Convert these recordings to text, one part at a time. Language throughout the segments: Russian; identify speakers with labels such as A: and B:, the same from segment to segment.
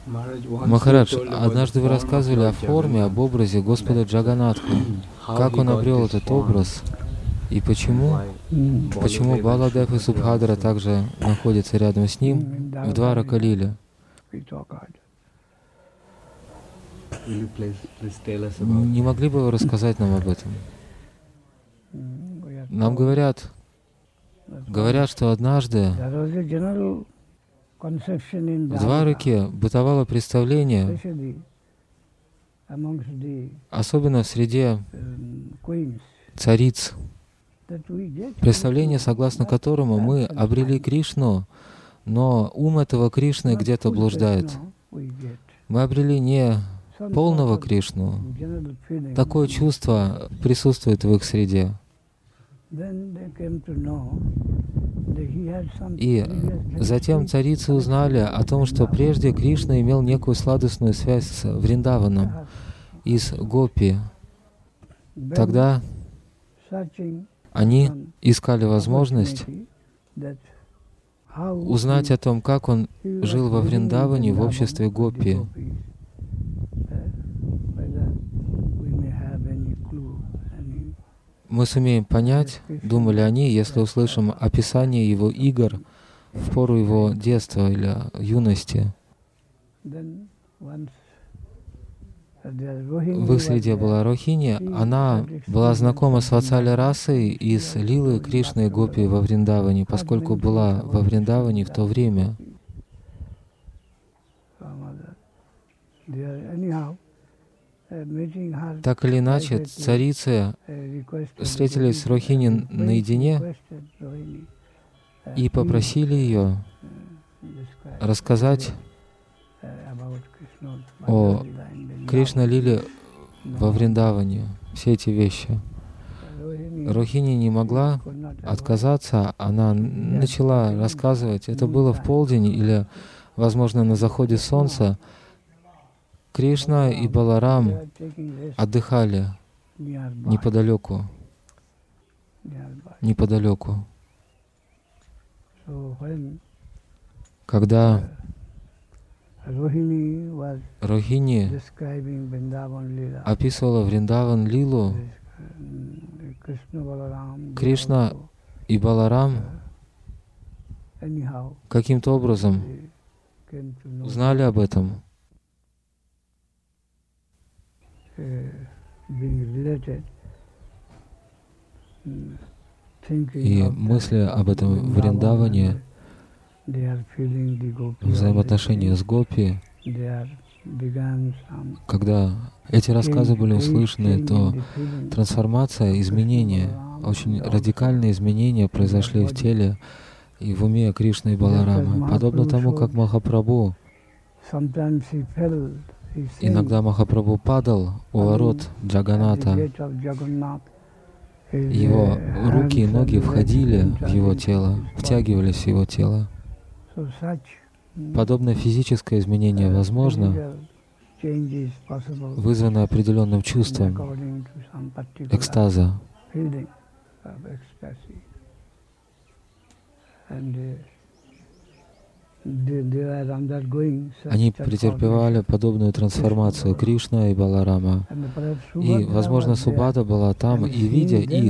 A: Махарадж, однажды вы рассказывали о форме, об образе Господа Джаганатха. Как он обрел этот образ и почему Баладев и Субхадра также находятся рядом с ним в Дварака-лиле? Не могли бы вы рассказать нам об этом? Нам говорят, что однажды в Двараке бытовало представление, особенно в среде цариц, представление, согласно которому мы обрели Кришну, но ум этого Кришны где-то блуждает. Мы обрели не полного Кришну. Такое чувство присутствует в их среде. И затем царицы узнали о том, что прежде Кришна имел некую сладостную связь с Вриндаваном и с Гопи. Тогда они искали возможность узнать о том, как он жил во Вриндаване в обществе Гопи. Мы сумеем понять, думали они, если услышим описание его игр в пору его детства или юности. В их среде была Рохини, она была знакома с Ватсали расой и с Лилой Кришны и Гопи во Вриндаване, поскольку была во Вриндаване в то время. Так или иначе, царицы встретились с Рохини наедине и попросили ее рассказать о Кришна-лиле во Вриндаване, все эти вещи. Рохини не могла отказаться, она начала рассказывать. Это было в полдень или, возможно, на заходе солнца. Кришна и Баларам отдыхали неподалеку. Когда Рохини описывала Вриндаван-лилу, Кришна и Баларам каким-то образом узнали об этом. И мысли об этом Вриндаване, взаимоотношения с Гопи, когда эти рассказы были услышаны, то трансформация, изменения, очень радикальные изменения произошли в теле и в уме Кришны и Баларама. Подобно тому, как Махапрабху, иногда Махапрабху падал у ворот Джаганната, его руки и ноги входили в его тело, втягивались в его тело. Подобное физическое изменение возможно, вызванное определенным чувством экстаза. Они претерпевали подобную трансформацию Кришна и Баларама. И, возможно, Субхадра была там, и видя их,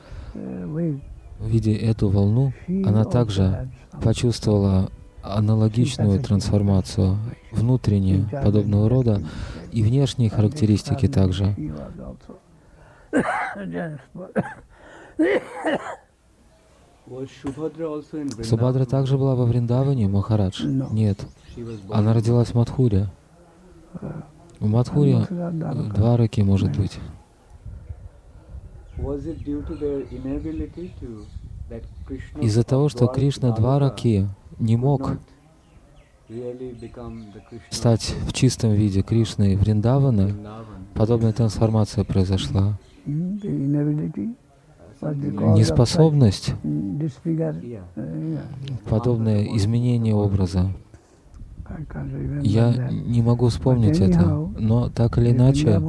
A: видя эту волну, она также почувствовала аналогичную трансформацию, внутреннюю, подобного рода, и внешние характеристики также. Субхадра также была во Вриндаване, Махарадж? Нет. Она родилась в Мадхуре. В Мадхуре, Двараке, может быть. Из-за того, что Кришна Двараки не мог стать в чистом виде Кришной Вриндавана, подобная трансформация произошла. Неспособность, подобное изменение образа. Я не могу вспомнить это, но так или иначе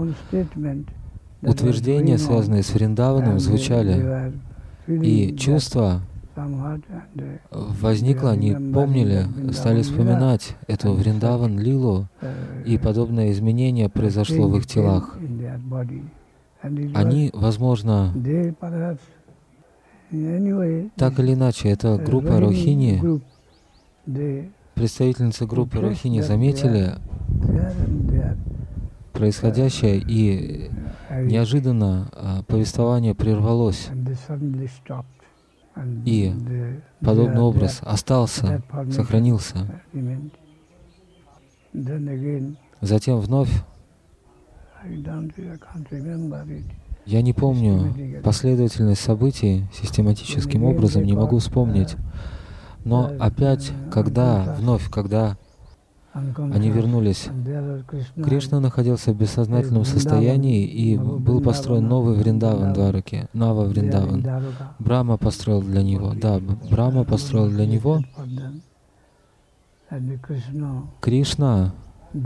A: утверждения, связанные с Вриндаваном, звучали, и чувства возникло, они помнили, стали вспоминать эту Вриндаван Лилу, и подобное изменение произошло в их телах. Они, возможно, так или иначе, эта группа Рохини, представительницы группы Рохини заметили происходящее, и неожиданно повествование прервалось, и подобный образ остался, сохранился. Затем вновь, я не помню последовательность событий, систематическим образом не могу вспомнить, но опять, когда они вернулись, Кришна находился в бессознательном состоянии, и был построен новый Вриндаван Двараки, Нава Вриндаван. Брахма построил для него. Да, Брахма построил для него. Кришна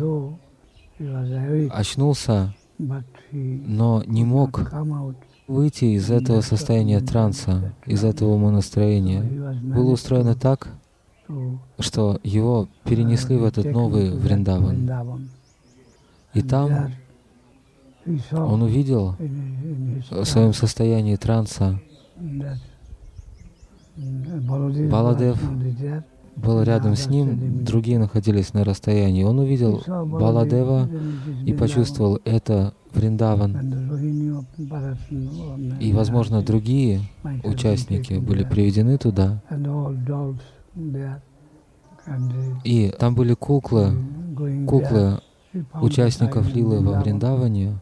A: очнулся, но не мог выйти из этого состояния транса, из этого умонастроения. Было устроено так, что его перенесли в этот новый Вриндаван. И там он увидел в своем состоянии транса, Баладев был рядом с ним, другие находились на расстоянии. Он увидел Баладева и почувствовал это Вриндаван. И, возможно, другие участники были приведены туда. И там были куклы участников Лилы во Вриндаване.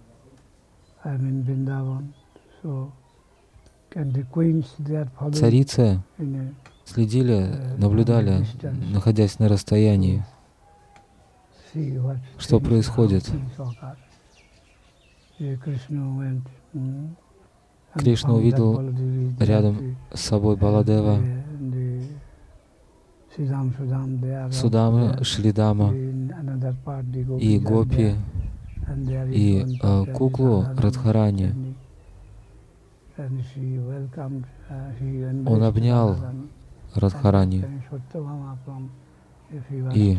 A: Царицы следили, наблюдали, находясь на расстоянии, что происходит. Кришна увидел рядом с собой Баладева, Судама, Шридама и Гопи, и куклу Радхарани. Он обнял Радхарани, и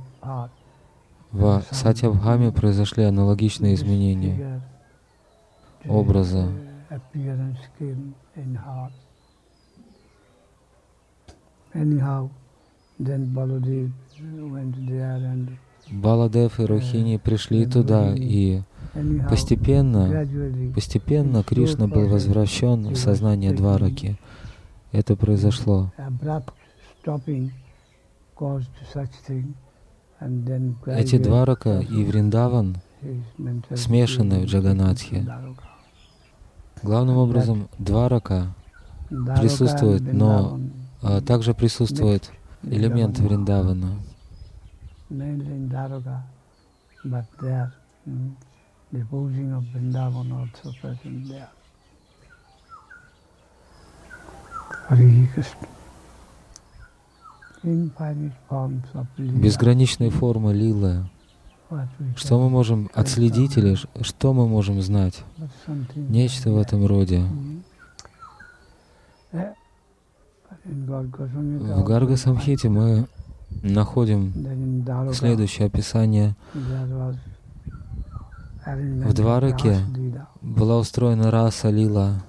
A: в Сатьябхаме произошли аналогичные изменения образа. Баладев и Рохини пришли туда, и постепенно Кришна был возвращен в сознание Двараки. Это произошло. Эти Дварака и Вриндаван смешаны в Джаганатхе. Главным образом Дварака присутствует, но также присутствует элемент Вриндавана. Безграничные формы лилы. Что мы можем отследить или что мы можем знать? Нечто в этом роде. В Гарга Самхите мы находим следующее описание. В Двараке была устроена раса лила.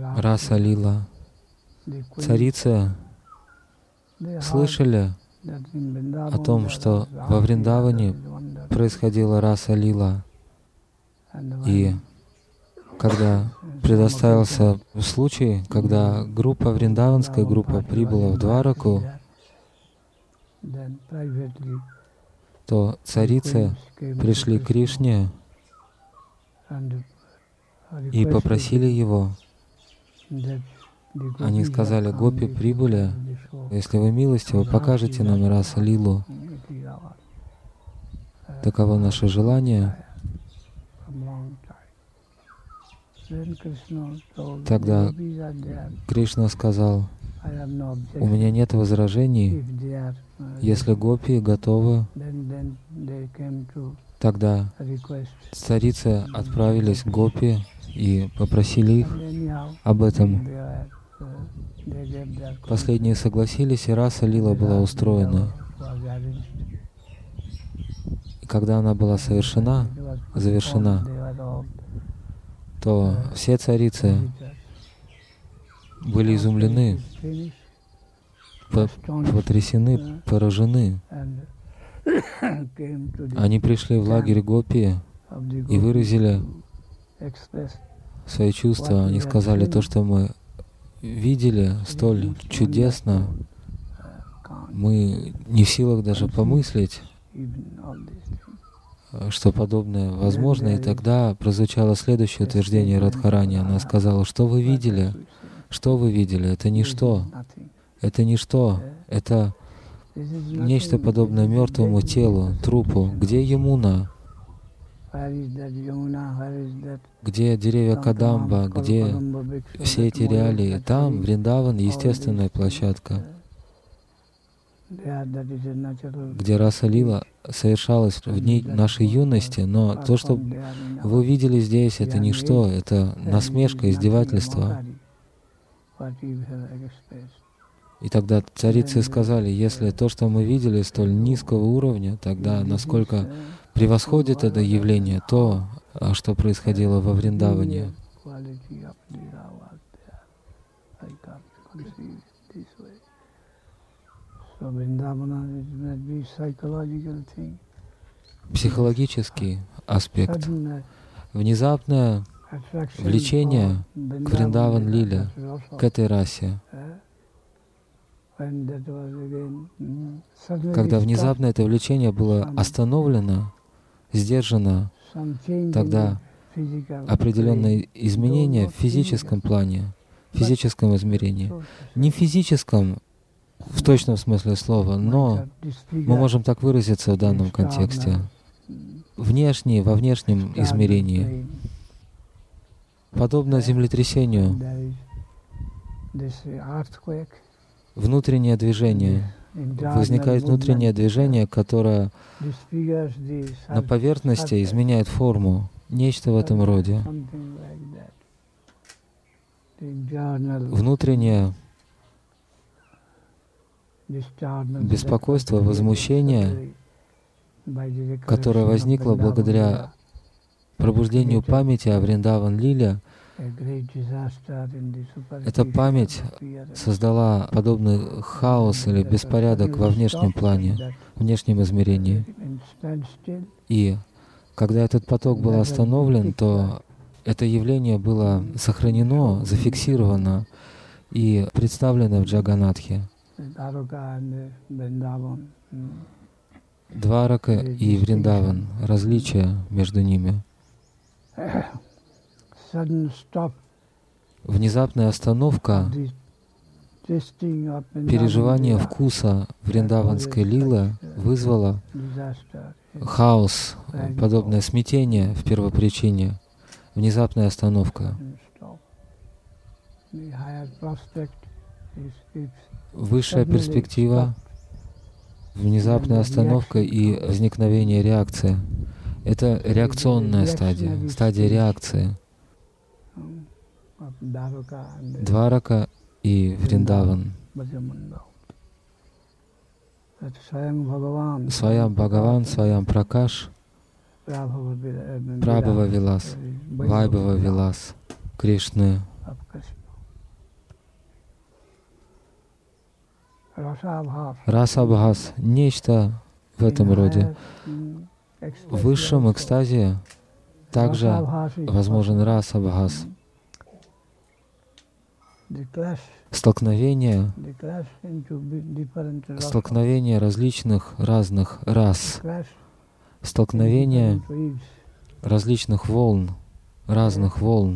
A: Царицы слышали о том, что во Вриндаване происходила раса лила. И когда предоставился случай, когда вриндаванская группа прибыла в Двараку, то царицы пришли к Кришне и попросили его. Они сказали: «Гопи прибыли, если вы милостивы, покажете нам раса лилу». Таково наше желание. Тогда Кришна сказал: «У меня нет возражений. Если гопи готовы, тогда царицы отправились к гопи и попросили их об этом. Последние согласились, и раса лила была устроена. И когда она была завершена, то все царицы были изумлены, потрясены, поражены. Они пришли в лагерь Гопи и выразили свои чувства. Они сказали, то, что мы видели, столь чудесно, мы не в силах даже помыслить, что подобное возможно. И тогда прозвучало следующее утверждение Радхарани. Она сказала, что вы видели? Что вы видели? Это ничто. Это ничто. Это нечто подобное мертвому телу, трупу. Где Ямуна? Где деревья Кадамба? Где все эти реалии? Там Вриндаван — естественная площадка, где раса лила совершалась в дни нашей юности, но то, что вы видели здесь, это ничто, это насмешка, издевательство. И тогда царицы сказали, если то, что мы видели, столь низкого уровня, тогда насколько превосходит это явление то, что происходило во Вриндаване. Психологический аспект. Внезапное влечение к Вриндаван-лиле, к этой расе. Когда внезапно это влечение было остановлено, сдержано, тогда определенные изменения в физическом плане, в физическом измерении, не в физическом в точном смысле слова, но мы можем так выразиться в данном контексте, во внешнем измерении, подобно землетрясению, внутреннее движение. Возникает внутреннее движение, которое на поверхности изменяет форму. Нечто в этом роде. Внутреннее беспокойство, возмущение, которое возникло благодаря пробуждению памяти о Вриндаван-лиле, эта память создала подобный хаос или беспорядок во внешнем плане, внешнем измерении. И когда этот поток был остановлен, то это явление было сохранено, зафиксировано и представлено в Джаганатхе. Дварака и Вриндаван, различия между ними. Внезапная остановка переживания вкуса вриндаванской лилы вызвала хаос, подобное смятение в первопричине, внезапная остановка. Высшая перспектива, внезапная остановка и возникновение реакции. Это реакционная стадия, стадия реакции. Дварака и Вриндаван. Своям Бхагаван, Своям Пракаш, Прабхава Вилас, Вайбхава Вилас, Кришны. Расабхас, нечто в этом роде. В высшем экстазе также возможен расабхас. Столкновение различных, разных рас, столкновение различных волн, разных волн,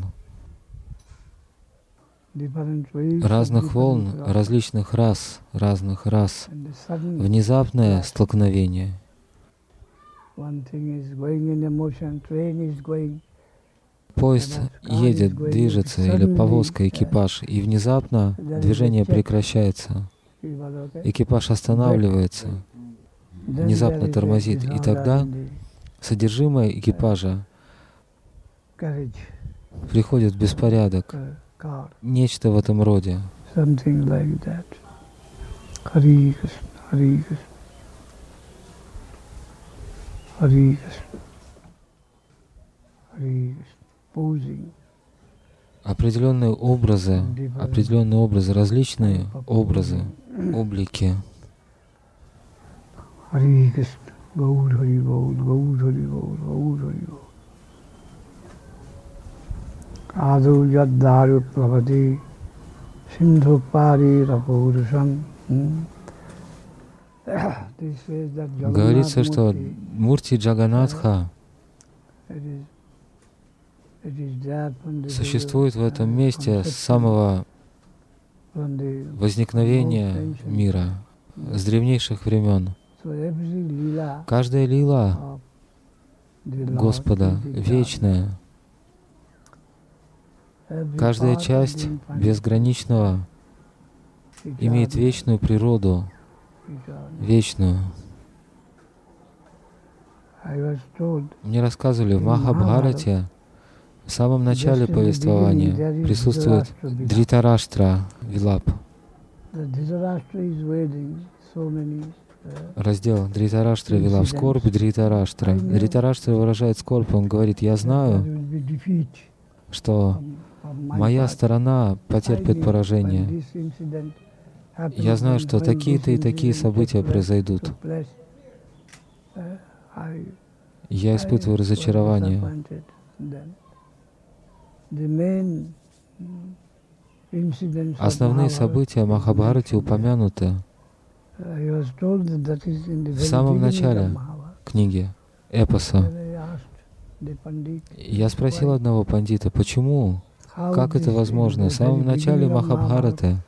A: различных рас, внезапное столкновение. Поезд едет, движется, или повозка, экипаж, и внезапно движение прекращается. Экипаж останавливается, внезапно тормозит, и тогда содержимое экипажа приходит в беспорядок. Нечто в этом роде.
B: Something like that. Hare Krishna, Hare Krishna, Hare Krishna, Hare Krishna. Posing.
A: Определенные образы, различные образы, облики.
B: Hare Krishna, Gaur Hari Gaur, Gaur Hari Gaur, Gaur Hari Gaur. Adu Yaddaru Pravati, Sindhu Pari Rapurusham. Говорится,
A: что Мурти Джаганатха существует в этом месте с самого возникновения мира, с древнейших времен. Каждая лила Господа вечная. Каждая часть безграничного имеет вечную природу, вечную. Мне рассказывали, в Махабхарате в самом начале повествования присутствует Дритараштра Вилап. Раздел Дритараштра Вилап. Скорбь Дритараштра. Дритараштра выражает скорбь. Он говорит: я знаю, что моя сторона потерпит поражение. Я знаю, что такие-то и такие события произойдут. Я испытываю разочарование. Основные события Махабхараты упомянуты в самом начале книги, эпоса. Я спросил одного пандита, почему, как это возможно? В самом начале Махабхараты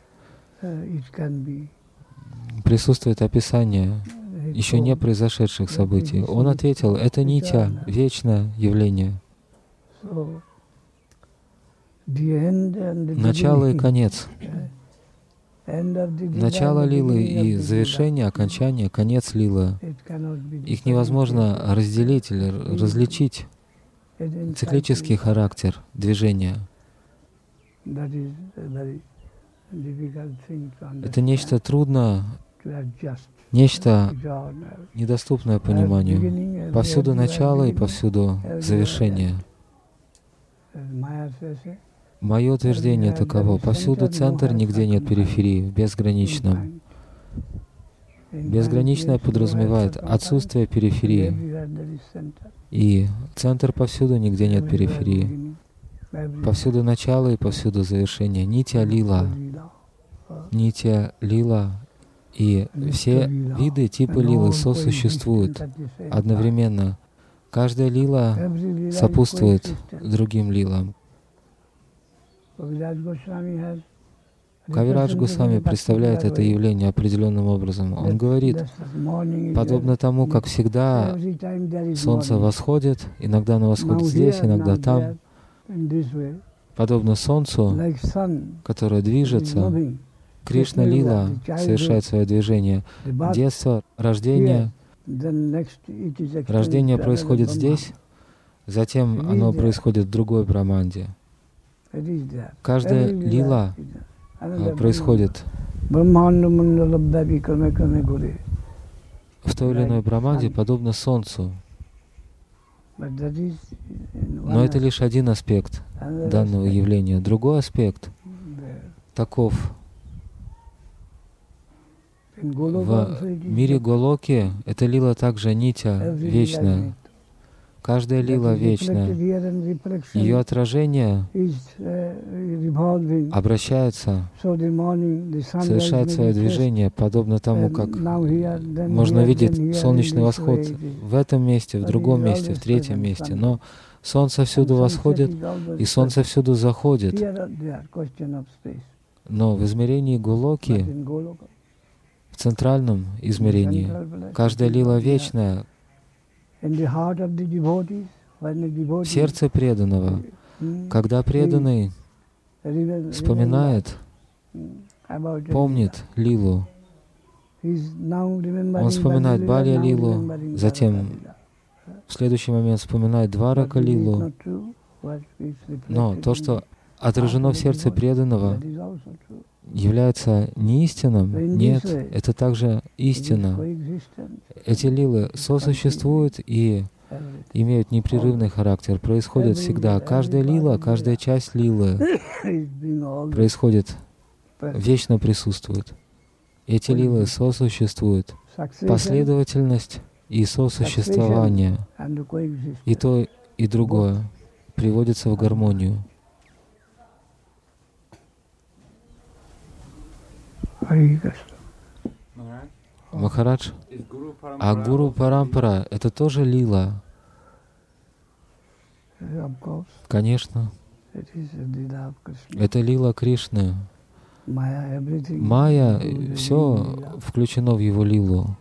A: присутствует описание еще не произошедших событий. Он ответил, это нитья, вечное явление. Начало и конец. Начало лилы и завершение, окончание, конец лилы. Их невозможно разделить или различить. Циклический характер движения. Это нечто трудно, нечто недоступное пониманию. Повсюду начало и повсюду завершение. Мое утверждение таково. Повсюду центр, нигде нет периферии, в безграничном. Безграничное подразумевает отсутствие периферии. И центр повсюду, нигде нет периферии. Повсюду начало и повсюду завершение. Нитья лила. Нитья лила. И все виды, типы лилы сосуществуют одновременно. Каждая лила сопутствует другим лилам. Кавирадж Госвами представляет это явление определенным образом. Он говорит, подобно тому, как всегда солнце восходит, иногда оно восходит здесь, иногда там, подобно солнцу, которое движется, Кришна Лила совершает свое движение. Детство, рождение происходит здесь, затем оно происходит в другой Браманде. Каждая лила происходит в той или иной Браманде, подобно Солнцу. Но это лишь один аспект данного явления. Другой аспект таков. В мире Голоки эта лила также нитья вечная. Каждая лила вечная. Ее отражение обращается, совершает свое движение, подобно тому, как можно видеть солнечный восход в этом месте, в другом месте, в третьем месте. Но солнце всюду восходит, и солнце всюду заходит. Но в измерении Голоки, в центральном измерении, каждая лила вечная. В сердце преданного, когда преданный вспоминает, помнит лилу, он вспоминает Балия лилу, затем в следующий момент вспоминает Дварака лилу. Но то, что отражено в сердце преданного, является неистинным? Нет, это также истина. Эти лилы сосуществуют и имеют непрерывный характер, происходят всегда. Каждая лила, каждая часть лилы происходит, вечно присутствует. Эти лилы сосуществуют. Последовательность и сосуществование, и то, и другое приводится в гармонию. Махарадж, а Гуру Парампара — это тоже лила? Конечно. Это лила Кришны. Майя, все включено в его лилу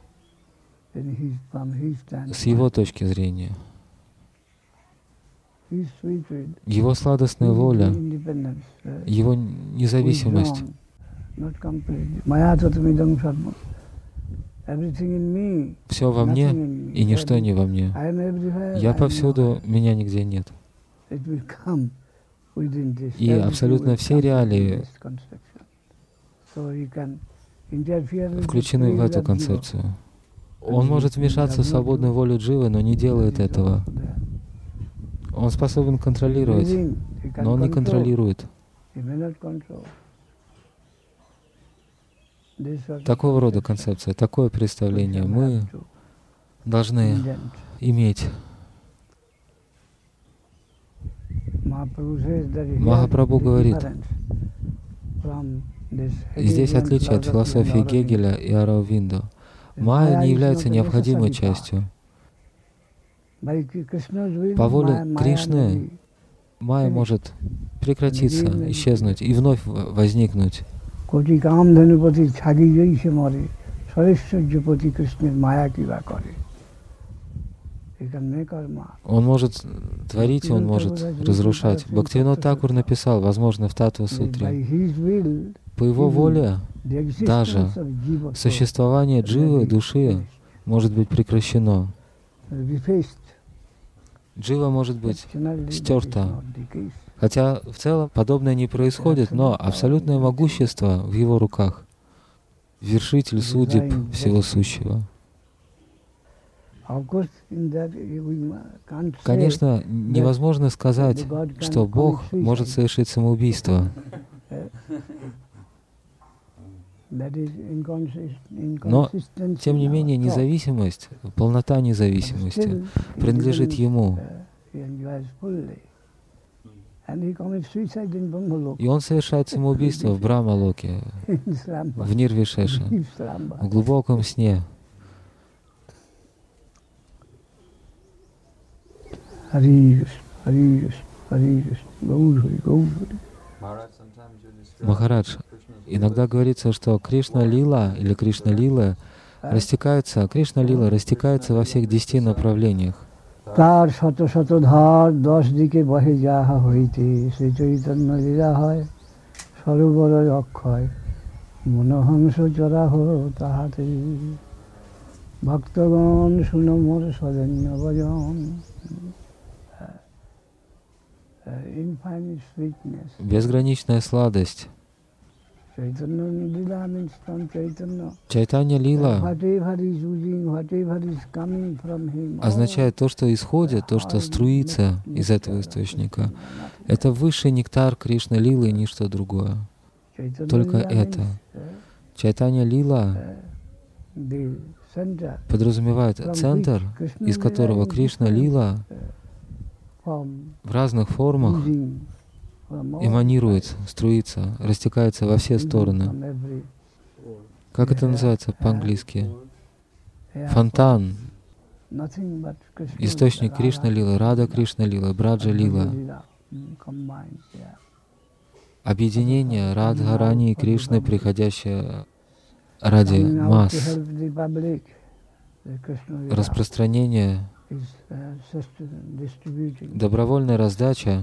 A: с его точки зрения. Его сладостная воля, его независимость. Все во мне и ничто не во мне. Я повсюду, меня нигде нет. И абсолютно все реалии включены в эту концепцию. Он может вмешаться в свободную волю дживы, но не делает этого. Он способен контролировать, но он не контролирует. Такого рода концепция, такое представление мы должны иметь. Махапрабху говорит, здесь отличие от философии Гегеля и Аравиндо. Майя не является необходимой частью. По воле Кришны майя может прекратиться, исчезнуть и вновь возникнуть. Он может творить, он может разрушать. Бхактивинод Такур написал, возможно, в Таттва-сутре, по его воле даже существование дживы, души, может быть прекращено. Джива может быть стерта. Хотя в целом подобное не происходит, но абсолютное могущество в его руках. Вершитель судеб всего сущего. Конечно, невозможно сказать, что Бог может совершить самоубийство. Но, тем не менее, независимость, полнота независимости принадлежит Ему. И Он совершает самоубийство в Брахма-локе, в Нирвишеше, в глубоком сне. Махарадж, иногда говорится, что Кришна-лила или Кришна-лила растекается, Кришна-лила растекается во всех 10 направлениях.
B: তার শত শত ধার 10 দিকে বহে যাহা হইতে শ্রী চৈতন্য লীলা হয় সরোবর অক্ষয় মনোহংস চরাহ তাহাতে ভক্তগণ শুনো মোর সদন্য ভজন.
A: Безграничная сладость. Чайтанья лила означает то, что исходит, то, что струится из этого источника. Это высший нектар Кришны лилы и ничто другое. Только это. Чайтанья лила подразумевает центр, из которого Кришна лила в разных формах эманирует, струится, растекается во все стороны. Как это называется по-английски? Фонтан. Источник Кришна лила, Рада Кришна лила, Браджа лила. Объединение Радха, Рани и Кришны, приходящее ради масс. Распространение, добровольная раздача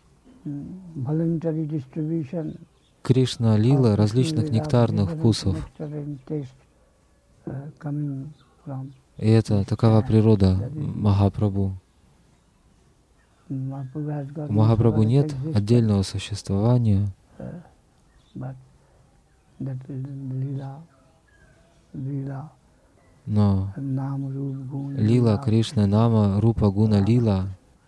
A: Кришна лила различных нектарных вкусов. И это такова природа Махапрабху. У Махапрабху нет отдельного существования, Но лила Кришна, Нама, Рупа, Гуна, Лила,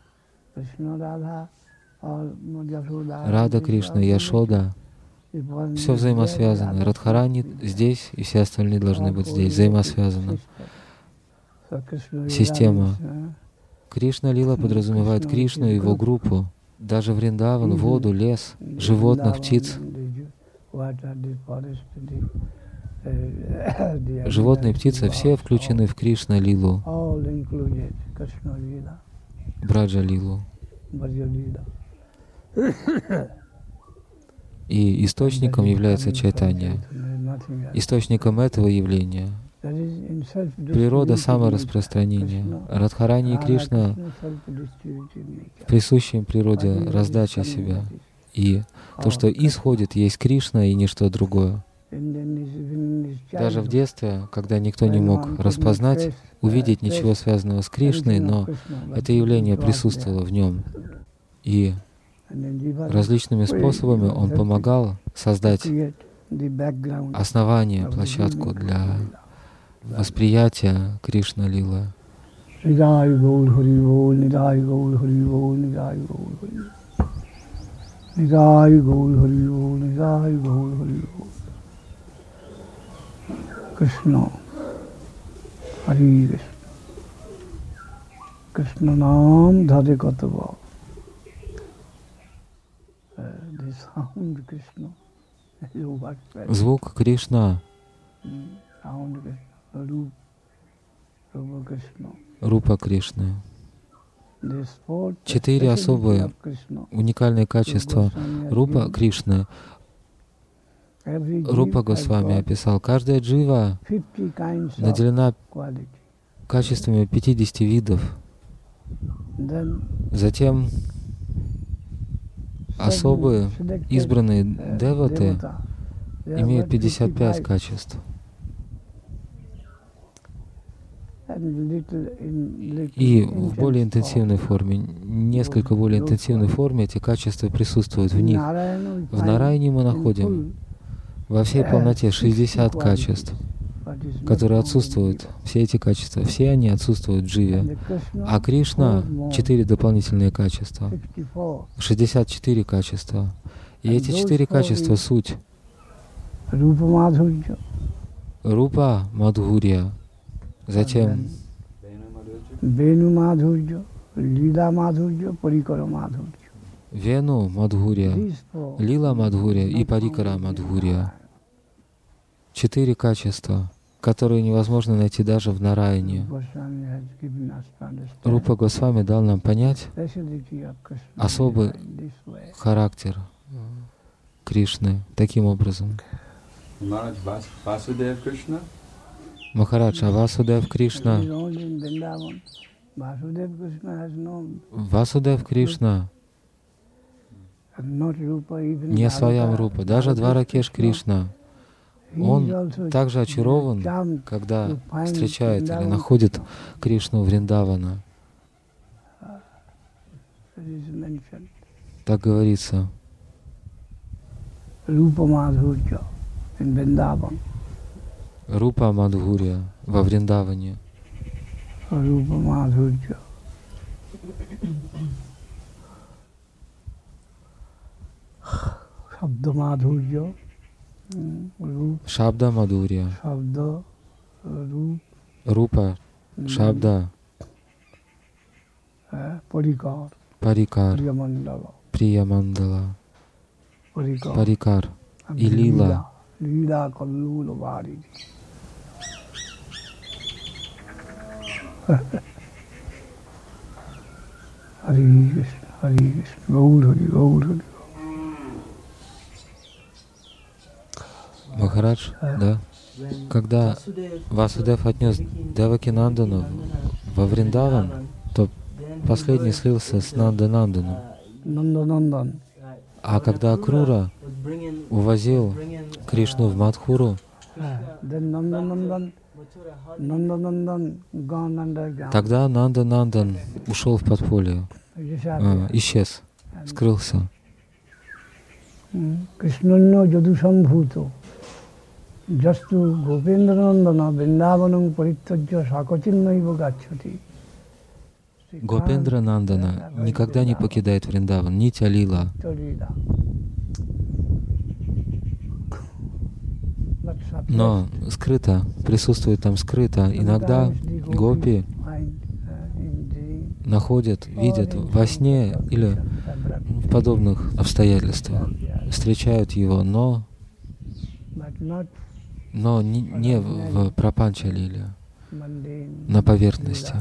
A: Рада Кришна, Яшода, все взаимосвязано. Радхарани здесь, и все остальные должны быть здесь, взаимосвязаны. Система. Кришна Лила подразумевает Кришну и его группу. Даже Вриндаван, воду, лес, животных, птиц. Животные и птицы все включены в Кришна Лилу, Браджа Лилу. И источником является Чайтанья. Источником этого явления природа самораспространения. Радхарани и Кришна в присущей им природе раздача себя. И то, что исходит, есть Кришна и ничто другое. Даже в детстве, когда никто не мог распознать, увидеть ничего связанного с Кришной, но это явление присутствовало в нем. И различными способами он помогал создать основание, площадку для восприятия Кришна Лилы.
B: Krishna, Hari Krishna, Krishna Nam Dhare Katava. The sound Krishna is what?
A: Звук Кришна,
B: Sound Krishna, Rupa Krishna.
A: Рупа Кришны. 4 особые уникальные качества Рупа Кришны. Рупа Госвами описал, каждая джива наделена качествами 50 видов. Затем особые избранные деваты имеют 55 качеств. И в более интенсивной форме, несколько более интенсивной форме эти качества присутствуют в них. В Нараяне мы находим во всей полноте 60 качеств, которые отсутствуют. Все эти качества, все они отсутствуют в дживе. А Кришна — 4 дополнительные качества, 64 качества. И эти 4 качества — суть. Рупа Мадхурья, затем
B: Вену Мадхурья, Лила Мадхурья, Парикара Мадхурья.
A: Вену Мадхурья, Лила Мадхурья и Парикара Мадхурья. 4 качества, которые невозможно найти даже в Нараяне. Рупа Госвами дал нам понять особый характер Кришны таким образом. Махарадж, Васудев Кришна. Васудев Кришна не своям Рупа. Даже Дваракеш Кришна, он также очарован, когда встречает или находит Кришну Вриндавана. Так говорится. Рупа Мадхурья во Вриндаване.
B: Рупа Мадхурья. Шабда Мадхурья.
A: Шабда Мадхурья.
B: Шабда,
A: Рупа, Шабда,
B: Парикар,
A: Парикар, Приямандала, Парикар и Лила.
B: Лила Каллула Вари. Хари Кришна, Хари Кришна, Гаур Хари, Гаур Хари.
A: Махарадж, да? Когда Васудев отнес Девакинандану во Вриндаван, то последний слился с Нандананданом. А когда Акрура увозил Кришну в Мадхуру, тогда Нанданандан ушел в подполье, исчез, скрылся.
B: Jastu Gopendranandana Vrindavanam Parittajya Sakachinmaiva Gacchati.
A: Гопендра Нандана никогда не покидает Вриндаван, Нитья Лила. Но скрыто, присутствует там скрыто. Иногда гопи находят, видят во сне или в подобных обстоятельствах, встречают его, но не в прапанча-лиле, на поверхности.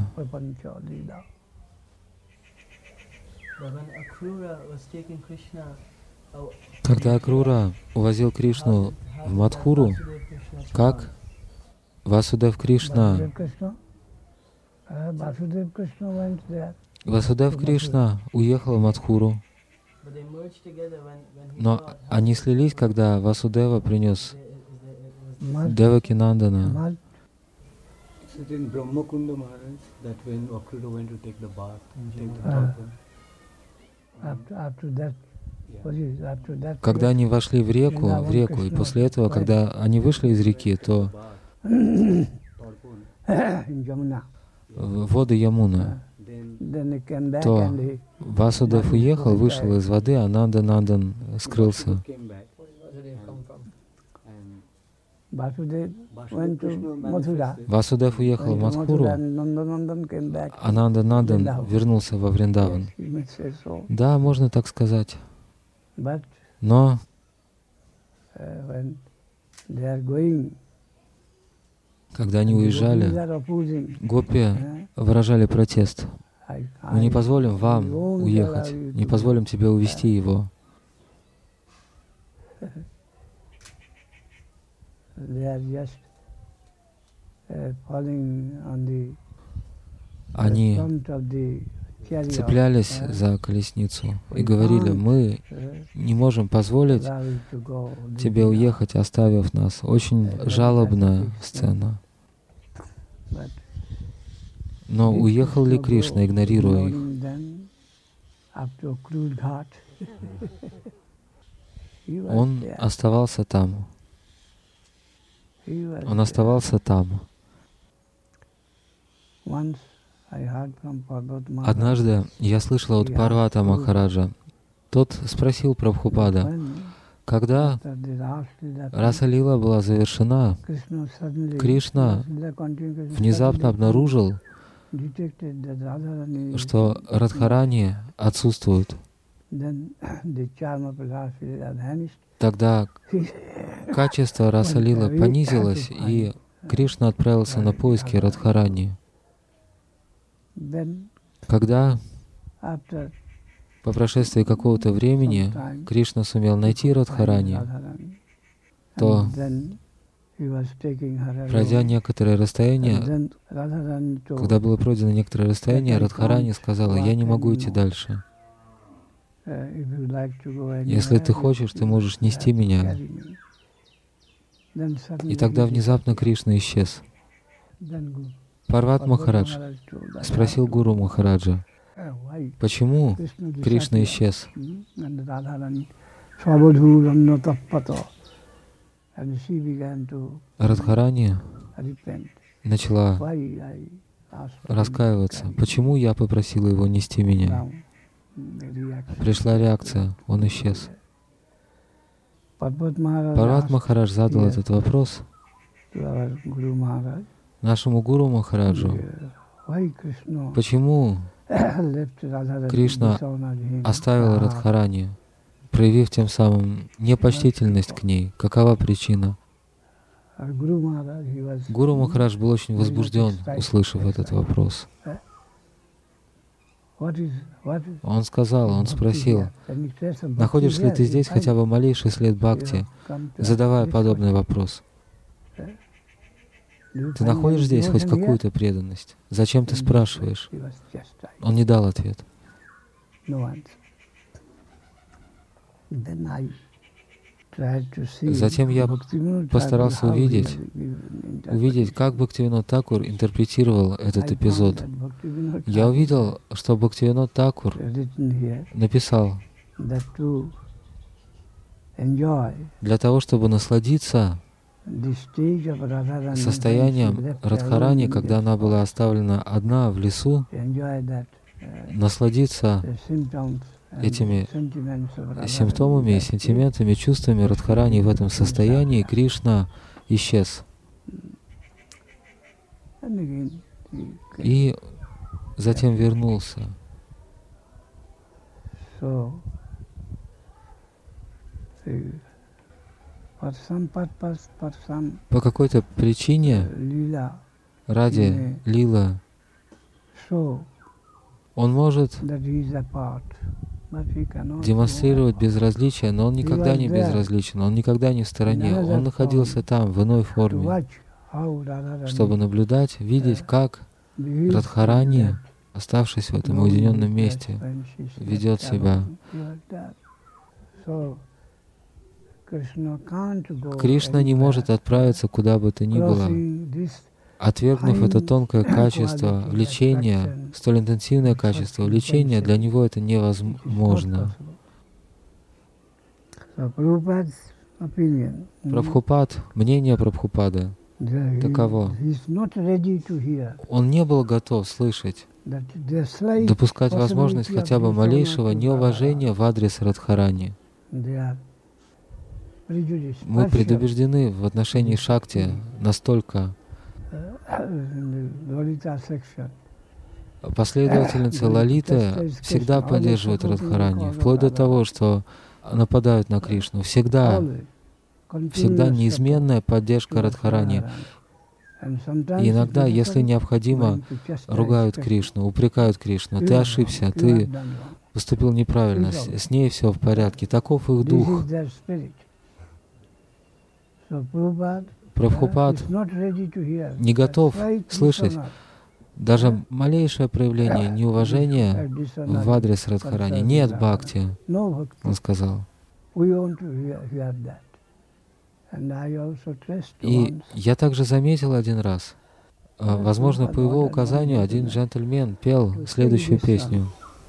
A: Когда Акрура увозил Кришну в Мадхуру, как Васудев Кришна уехал в Мадхуру, но они слились, когда Васудева принес Деваки Нандана. Когда они вошли в реку, и после этого, когда они вышли из реки, то в воды Ямуна, то Васудев уехал, вышел из воды, а Нандан скрылся. Васудев уехал в Мадхуру, а Нандан вернулся во Вриндаван. Да, можно так сказать. Но когда они уезжали, гопи выражали протест. Мы не позволим вам уехать, не позволим тебе увести его. Они цеплялись за колесницу и говорили: мы не можем позволить тебе уехать, оставив нас. Очень жалобная сцена. Но уехал ли Кришна, игнорируя их? Он оставался там. Он оставался там. Однажды я слышал от Парвата Махараджа. Тот спросил Прабхупада, когда Раса-лила была завершена, Кришна внезапно обнаружил, что Радхарани отсутствуют. Тогда качество Раса-лила понизилось, и Кришна отправился на поиски Радхарани. Когда по прошествии какого-то времени Кришна сумел найти Радхарани, то, пройдя некоторое расстояние, когда было пройдено некоторое расстояние, Радхарани сказала: «Я не могу идти дальше. Если ты хочешь, ты можешь нести меня». И тогда внезапно Кришна исчез. Парват Махарадж спросил Гуру Махараджа, почему Кришна исчез. Радхарани начала раскаиваться. Почему я попросила его нести меня? Пришла реакция, он исчез. Парват Махарадж задал этот вопрос нашему Гуру Махараджу. Почему Кришна оставил Радхарани, проявив тем самым непочтительность к ней? Какова причина? Гуру Махарадж был очень возбужден, услышав этот вопрос. Он спросил: находишь ли ты здесь хотя бы малейший след бхакти, задавая подобный вопрос? Ты находишь здесь хоть какую-то преданность? Зачем ты спрашиваешь? Он не дал ответ. Затем я постарался увидеть, как Бхактивинод Такур интерпретировал этот эпизод. Я увидел, что Бхактивинод Такур написал: для того, чтобы насладиться, состоянием Радхарани, когда она была оставлена одна в лесу, насладиться этими симптомами, сентиментами, чувствами Радхарани в этом состоянии, Кришна исчез. И затем вернулся. По какой-то причине, ради лила, он может демонстрировать безразличие, но он никогда не безразличен, он никогда не в стороне. Он находился там, в иной форме, чтобы наблюдать, видеть, как Радхарани, оставшись в этом уединенном месте, ведет себя. Кришна не может отправиться куда бы то ни было, отвергнув это тонкое качество влечения, столь интенсивное качество влечения, для него это невозможно. Прабхупад, мнение Прабхупада таково. Он не был готов слышать, допускать возможность хотя бы малейшего неуважения в адрес Радхарани. Мы предубеждены в отношении Шакти настолько. Последовательницы Лалиты всегда поддерживают Радхарани, вплоть до того, что нападают на Кришну. Всегда неизменная поддержка Радхарани. И иногда, если необходимо, ругают Кришну, упрекают Кришну. Ты ошибся, ты поступил неправильно, с ней все в порядке. Таков их дух. Прабхупад не готов слышать даже малейшее проявление неуважения в адрес Радхарани. Нет бхакти, он сказал. И я также заметил один раз, возможно, по его указанию, один джентльмен пел следующую песню.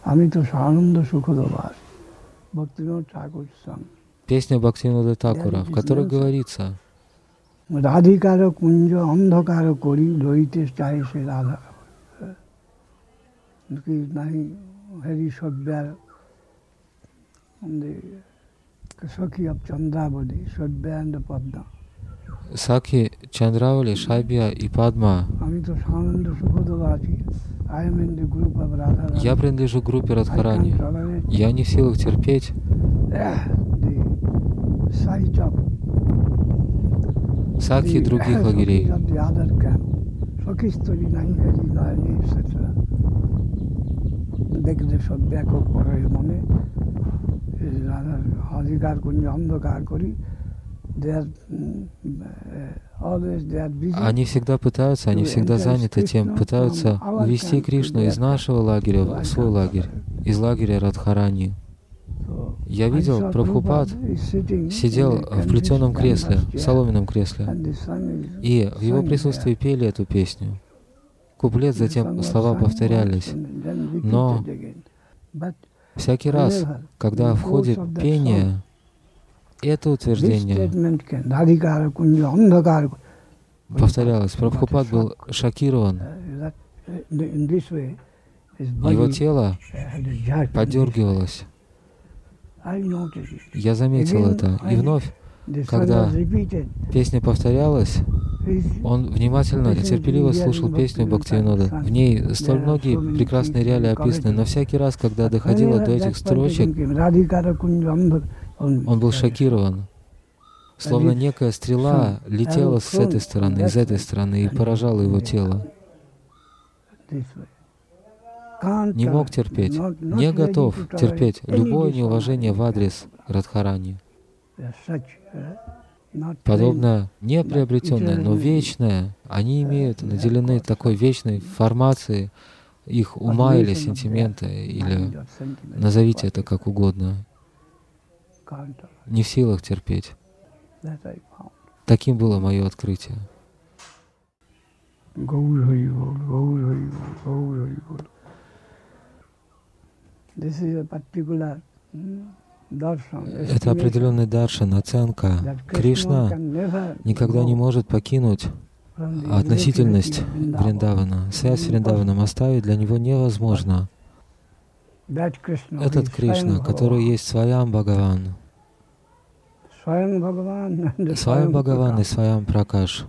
A: Песня Бхактивинода Thakura, в которой говорится: Радхикара кунджа андхакара кори лойте чайше радха. Very Shabya, the Sakhi of Chandravali, Shabya and Padma. Сакхи, Чандравали, Шайбья и Падма. Я принадлежу группе Радхарани. Я не в силах терпеть Сакхи других лагерей. Они всегда пытаются, они всегда заняты тем, пытаются увести Кришну из нашего лагеря в свой лагерь, из лагеря Радхарани. Я видел, Прабхупад сидел в плетеном кресле, в соломенном кресле, и в его присутствии пели эту песню. Куплет, затем слова повторялись. Но всякий раз, когда в ходе пения это утверждение повторялось, Прабхупад был шокирован. Его тело подергивалось. Я заметил это. И вновь, когда песня повторялась, он внимательно и терпеливо слушал песню Бхактивинода. В ней столь многие прекрасные реалии описаны, но всякий раз, когда доходило до этих строчек, он был шокирован. Словно некая стрела летела с этой стороны, из этой стороны и поражала его тело. Не мог терпеть, не готов терпеть любое неуважение в адрес Радхарани. Подобное не приобретенное, но вечное, они имеют, наделены такой вечной формацией их ума или сентимента, или назовите это как угодно, не в силах терпеть. Таким было мое открытие. Это определенный даршан, оценка. Кришна никогда не может покинуть относительность Вриндавана. Связь с Вриндаваном оставить для него невозможно. Этот Кришна, который есть Сваям Бхагаван. Сваям Бхагаван и Сваям Пракаш.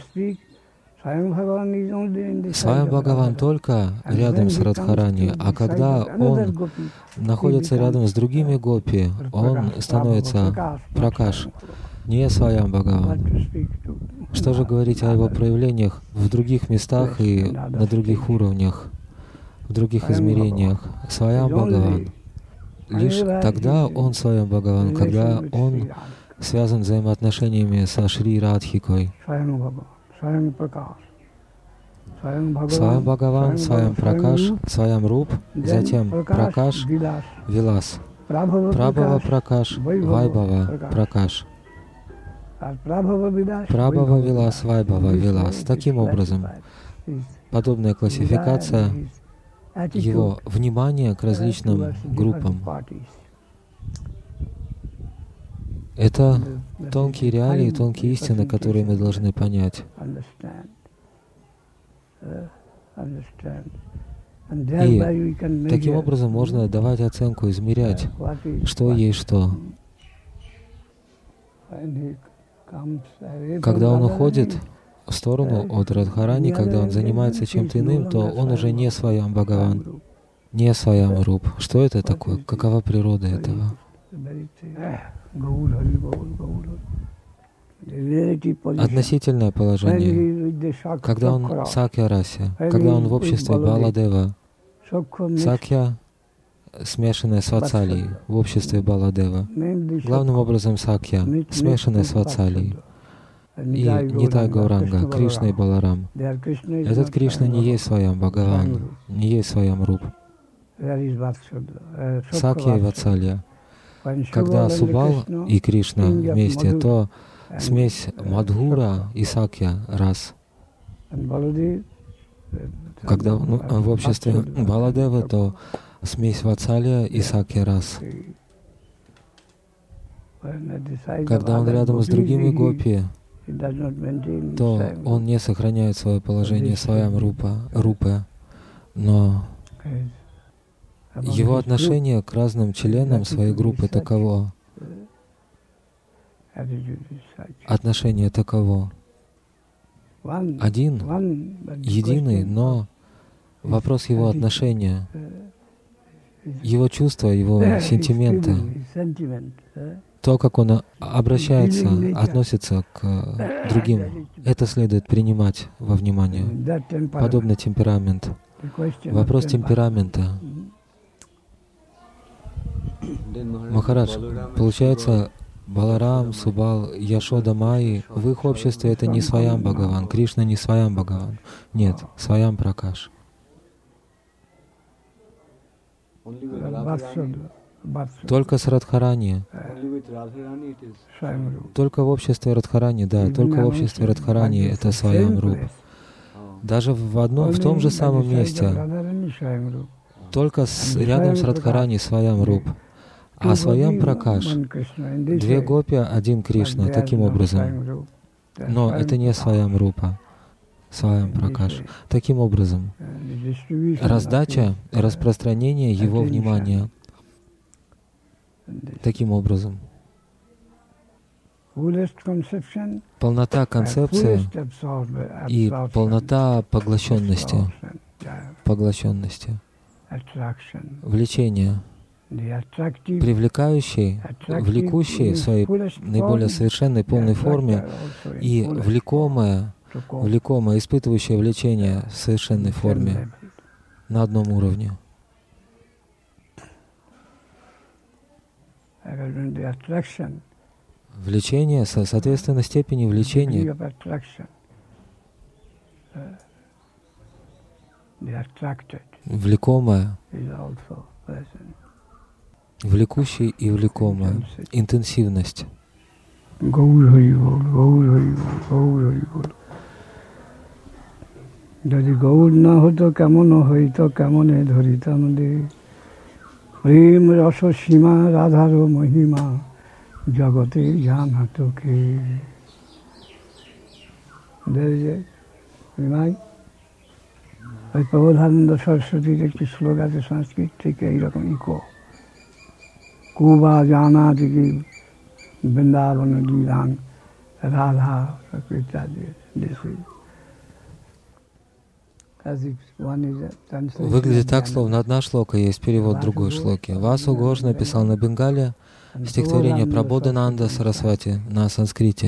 A: Сваям Бхагаван только рядом с Радхарани, а когда он находится рядом с другими гопи, он становится Пракаш, не Сваям Бхагаван. Что же говорить о его проявлениях в других местах и на других уровнях, в других измерениях? Сваям Бхагаван. Лишь тогда он Сваям Бхагаван, когда он связан взаимоотношениями со Шри Радхикой. Сваям Бхагаван, Сваям Пракаш, Сваям Руп, затем Пракаш, Вилас, Прабхава Пракаш, Вайбхава Пракаш, Прабхава Вилас, Вайбхава Вилас. Таким образом, подобная классификация его внимания к различным группам. Это тонкие реалии, тонкие истины, которые мы должны понять. И таким образом можно давать оценку, измерять, что есть что. Когда он уходит в сторону от Радхарани, когда он занимается чем-то иным, то он уже не Сваям Бхагаван, не Сваям Руп. Что это такое? Какова природа этого? Относительное положение. Когда он в Сакья-расе, когда он в обществе Баладева, Сакья, смешанная с Ватсалией, в обществе Баладева. Главным образом Сакья, смешанная с Ватсалией. И Нитай Гауранга, Кришна и Баларам. Этот Кришна не есть Сваям Бхагаван, не есть Сваям Руп. Сакья и Ватсалия. Когда Субал и Кришна вместе, то смесь Мадхура и Сакья раз. Когда в обществе Баладева, то смесь Ватсалия и Сакья раз. Когда он рядом с другими гопи, то он не сохраняет свое положение Сваям Рупы, но его отношение к разным членам своей группы таково. Отношение таково. Один, единый, но вопрос его отношения, его чувства, его сентименты, то, как он обращается, относится к другим, это следует принимать во внимание. Подобный темперамент. Вопрос темперамента. Махарадж, получается, Баларам, Субал, Яшода, Майи, в их обществе это не Сваям Бхагаван, Кришна не Сваям Бхагаван. Нет, Сваям Пракаш. Только с Радхарани. Только в обществе Радхарани, да, только в обществе Радхарани это Сваям Руп. Даже в том же самом месте, только рядом с Радхарани Сваям Руп. А Сваям Пракаш, две гопи, один Кришна, таким образом. Но это не Сваям Рупа, Сваям Пракаш. Таким образом, раздача, распространение его внимания. Таким образом. Полнота концепции и полнота поглощенности, влечения, привлекающий, влекущий в своей наиболее совершенной полной форме и влекомое, испытывающее влечение в совершенной форме на одном уровне. Влечение, соответственно, степени влечения. Влекомое, влекущий и влекомое, интенсивность. যদি গৌর না হতো কেমন হইতো কেমনে ধরিতাম দে
B: প্রেম রস সীমা রাধার মহিমা জগতে জানাত কে। ওই প্রবোধানন্দ সরস্বতীর একটি শ্লোক আছে সংস্কৃত থেকে এইরকম ইকো, কুবা জানা থেকে বৃন্দাবন লীলাং রাধা ইত্যাদি।
A: Выглядит так, словно одна шлока есть перевод другой шлоки. Васу Гош написал на бенгале стихотворение про Бодхананда Сарасвати на санскрите.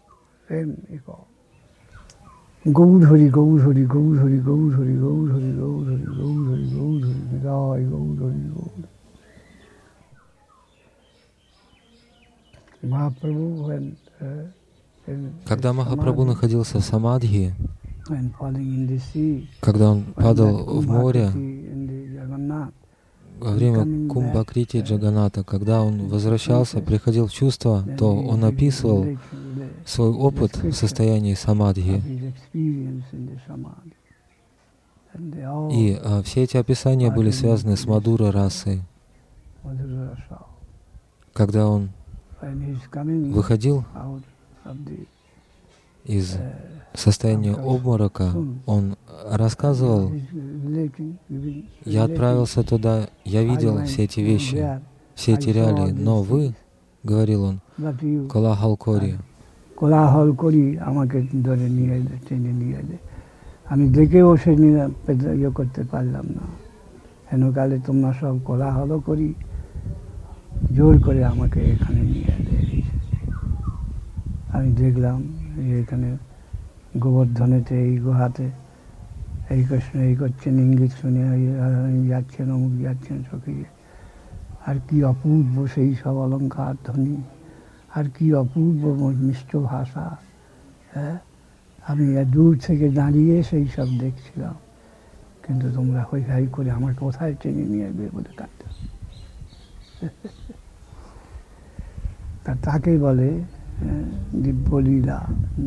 B: গৌর হরি গৌর হরি গৌর হরি গৌর হরি গৌর হরি গৌর হরি গৌর হরি গৌর হরি জয় গৌর হরি গৌর।
A: Когда Махапрабху находился в Самадхи, когда он падал в море во время Кумбакрити Джаганата, когда он возвращался, приходил в чувство, то он описывал свой опыт в состоянии самадхи. И все эти описания были связаны с Мадура расой. Когда он выходил из состояния обморока, он рассказывал: «Я отправился туда, я видел все эти вещи, все эти реалии, но вы, — говорил он, — колахал-кори,
B: কোলাহল করি আমাকে ধরে নিয়ে টেনে নিয়ে যায়, আমি দেখেও সে ইয়ে করতে পারলাম না, হেনকালে তোমরা সব কোলাহল করি জোর করে আমাকে এখানে নিয়ে দেয়। আমি দেখলাম এখানে গোবর্ধনেতে এই গুহাতে এই কৃষ্ণ এই করছেন, ইঙ্গিত শুনে যাচ্ছেন, অমুক যাচ্ছেন সখী, আর কি অপূর্ব সেই সব অলঙ্কার ধ্বনি, আর কি অপূর্ব মিষ্ট ভাষা। হ্যাঁ, আমি দূর থেকে দাঁড়িয়ে সেই সব দেখছিলাম, কিন্তু তোমরা হই হাই করে আমার কোথায় টেনে নিয়ে আসবে বলে কাঁদতে। তাকে বলে দিব্যলীলা,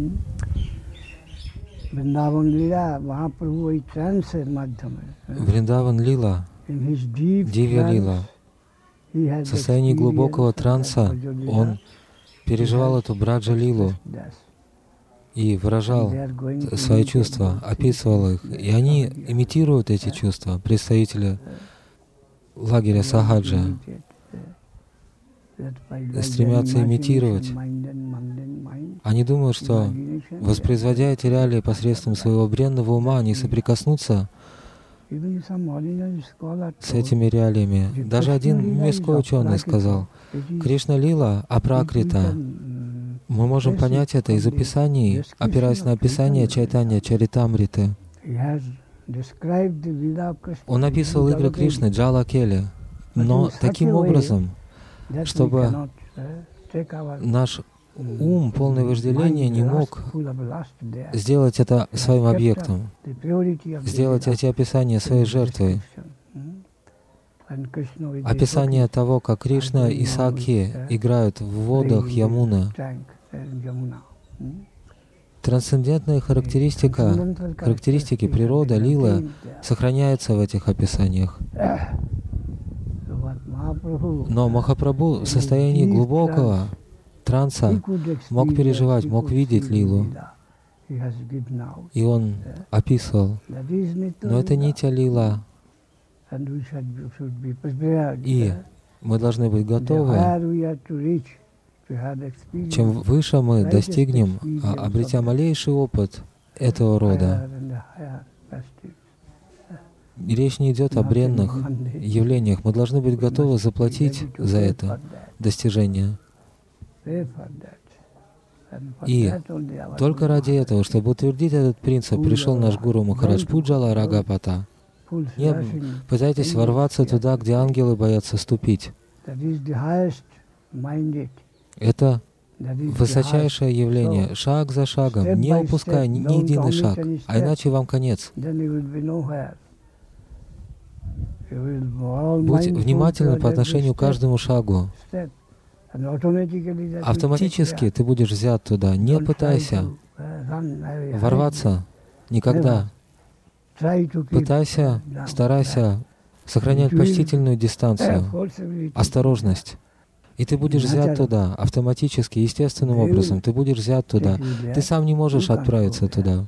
B: বৃন্দাবন লীলা। মহাপ্রভু ওই ট্রান্সের মাধ্যমে,
A: Вриндаван Лила, Дивья Лила, в состоянии глубокого транса он переживал эту Браджа-лилу и выражал свои чувства, описывал их. И они имитируют эти чувства, представители лагеря Сахаджа стремятся имитировать. Они думают, что, воспроизводя эти реалии посредством своего бренного ума, они соприкоснутся с этими реалиями. Даже один мирской ученый сказал: Кришна Лила апракрита. Мы можем понять это из описаний, опираясь на описание Чайтанья Чаритамриты. Он описывал игры Кришны Джала Кели, но таким образом, чтобы наш ум, полный вожделения, не мог сделать это своим объектом, сделать эти описания своей жертвой. Описание того, как Кришна и Сакхи играют в водах Ямуна. Трансцендентная характеристики природы, лила сохраняются в этих описаниях. Но Махапрабху в состоянии глубокого транса мог переживать, мог видеть лилу. И он описывал. Но это нитья лила. И мы должны быть готовы. Чем выше мы достигнем, обретя малейший опыт этого рода, речь не идет о бренных явлениях. Мы должны быть готовы заплатить за это достижение. И только ради этого, чтобы утвердить этот принцип, пришел наш гуру Махарадж Пуджала Рагапата. Не пытайтесь ворваться туда, где ангелы боятся ступить. Это высочайшее явление, шаг за шагом, не упуская ни единый шаг, а иначе вам конец. Будь внимательным по отношению к каждому шагу. Автоматически ты будешь взят туда. Не пытайся ворваться никогда. Пытайся, старайся сохранять почтительную дистанцию, осторожность. И ты будешь взят туда, автоматически, естественным образом, ты будешь взят туда. Ты сам не можешь отправиться туда.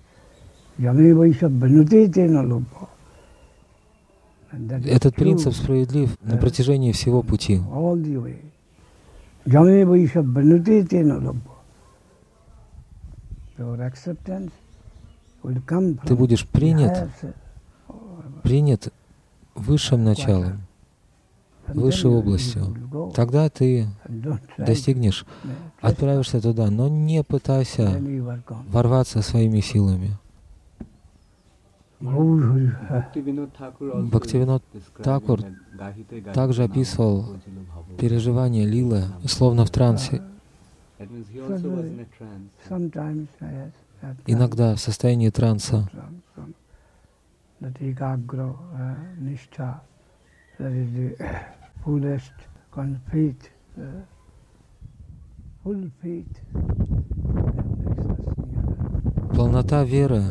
A: Этот принцип справедлив на протяжении всего пути. Ты будешь принят высшим началом, высшей областью. Тогда ты достигнешь, отправишься туда, но не пытайся ворваться своими силами. Бхактивинод Тхакур также описывал переживание лилы, словно в трансе. Иногда в состоянии транса. Полнота веры.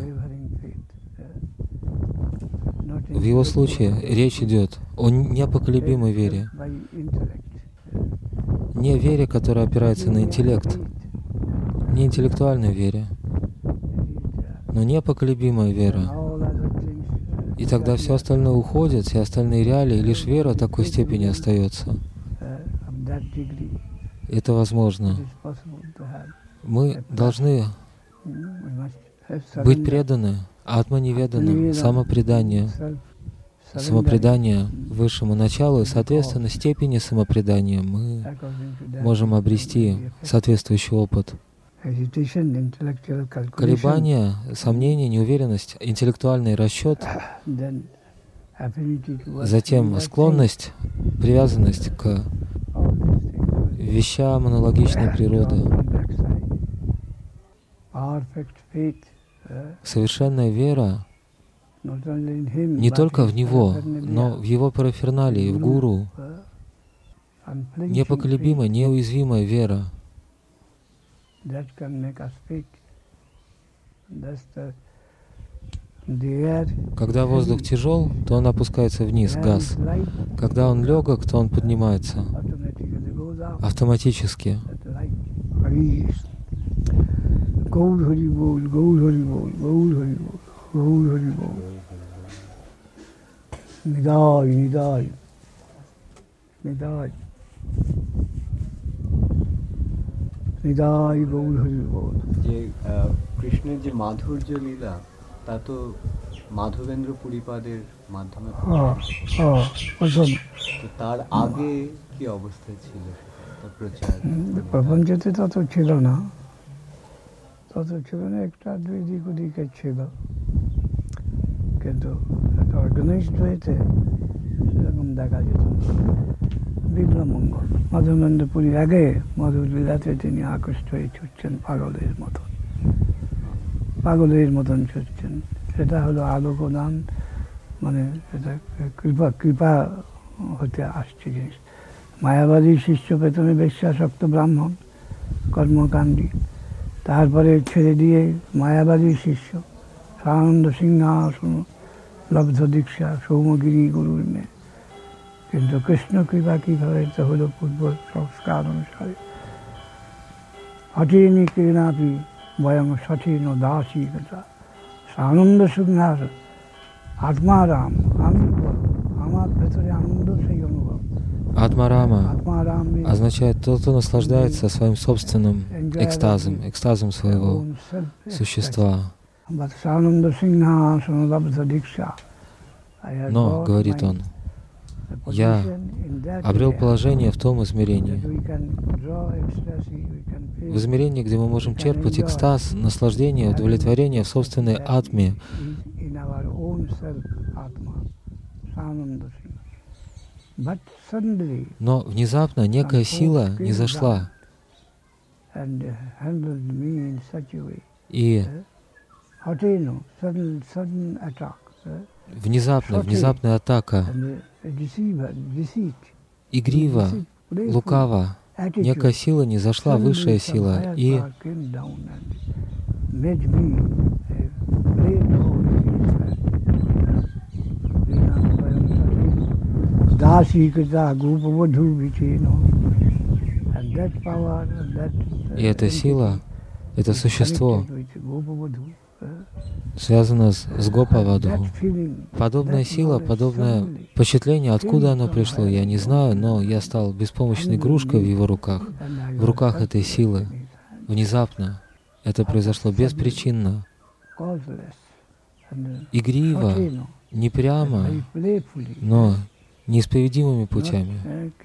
A: В его случае речь идет о непоколебимой вере. Не вере, которая опирается на интеллект, не интеллектуальной вере, но непоколебимая вера. И тогда все остальное уходит, все остальные реалии, и лишь вера такой степени остается. Это возможно. Мы должны быть преданы, атманеведаны, самопредание высшему началу, и, соответственно, степени самопредания мы можем обрести соответствующий опыт. Колебания, сомнения, неуверенность, интеллектуальный расчет, затем склонность, привязанность к вещам аналогичной природы. Совершенная вера не только в Него, но в Его параферналии, в Гуру. Непоколебимая, неуязвимая вера. Когда воздух тяжел, то он опускается вниз, газ. Когда он легок, то он поднимается автоматически.
C: যে কৃষ্ণের যে মাধুর্য লীলা তা তো মাধবেন্দ্র পুরীপাদের মাধ্যমে তার আগে কি অবস্থা ছিল তার প্রচার?
B: প্রপঞ্চতে তত ছিল না, একটা দুই দিক ওদিকে ছিল, কিন্তু অর্গানাইজড হয়েছে সেরকম দেখা যেত না। বিল্বমঙ্গল মাধবেন্দ্র পুরীর আগে মধুর লীলাতে তিনি আকৃষ্ট হয়ে ছুটছেন পাগলের মতন ছুটছেন। সেটা হলো আলোকদান, মানে এটা কৃপা হতে আসছে জিনিস। মায়াবাদী শিষ্য প্রথমে বেশ্যাসক্ত ব্রাহ্মণ কর্মকাণ্ডী, তারপরে ছেড়ে দিয়ে মায়াবাদী শিষ্য সানন্দ সিংহাসন লব্ধ দীক্ষা সৌমগিরি গুরুর মেয়ে। কিন্তু কৃষ্ণ কৃপা কীভাবে তো হলো পূর্ব সংস্কার অনুসারে। হঠিনী ক্রীণাপি বয়ং সঠিন দাসী কথা আনন্দ সিংহাসন আত্মারাম, আমি আমার ভেতরে আনন্দ সেই অনুভব।
A: Атмарама означает тот, кто наслаждается своим собственным экстазом своего существа. Но, говорит он, я обрел положение в том измерении, в измерении, где мы можем черпать экстаз, наслаждение, удовлетворение в собственной атме. Но внезапно некая сила низошла и внезапная атака, игриво, лукаво, некая сила низошла, высшая сила, и И эта сила, это существо связано с Гопаваду. Подобная сила, подобное впечатление, откуда оно пришло, я не знаю, но я стал беспомощной игрушкой в его руках, в руках этой силы. Внезапно. Это произошло беспричинно, игриво, не прямо, но неисповедимыми путями.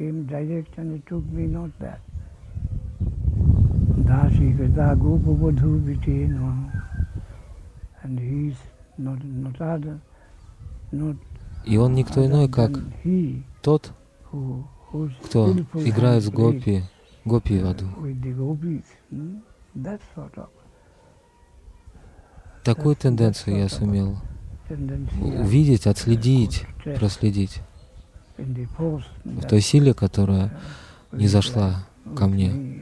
A: И он никто иной, как тот, кто играет с гопи в аду. Такую тенденцию я сумел увидеть, отследить, проследить в той силе, которая не зашла ко мне.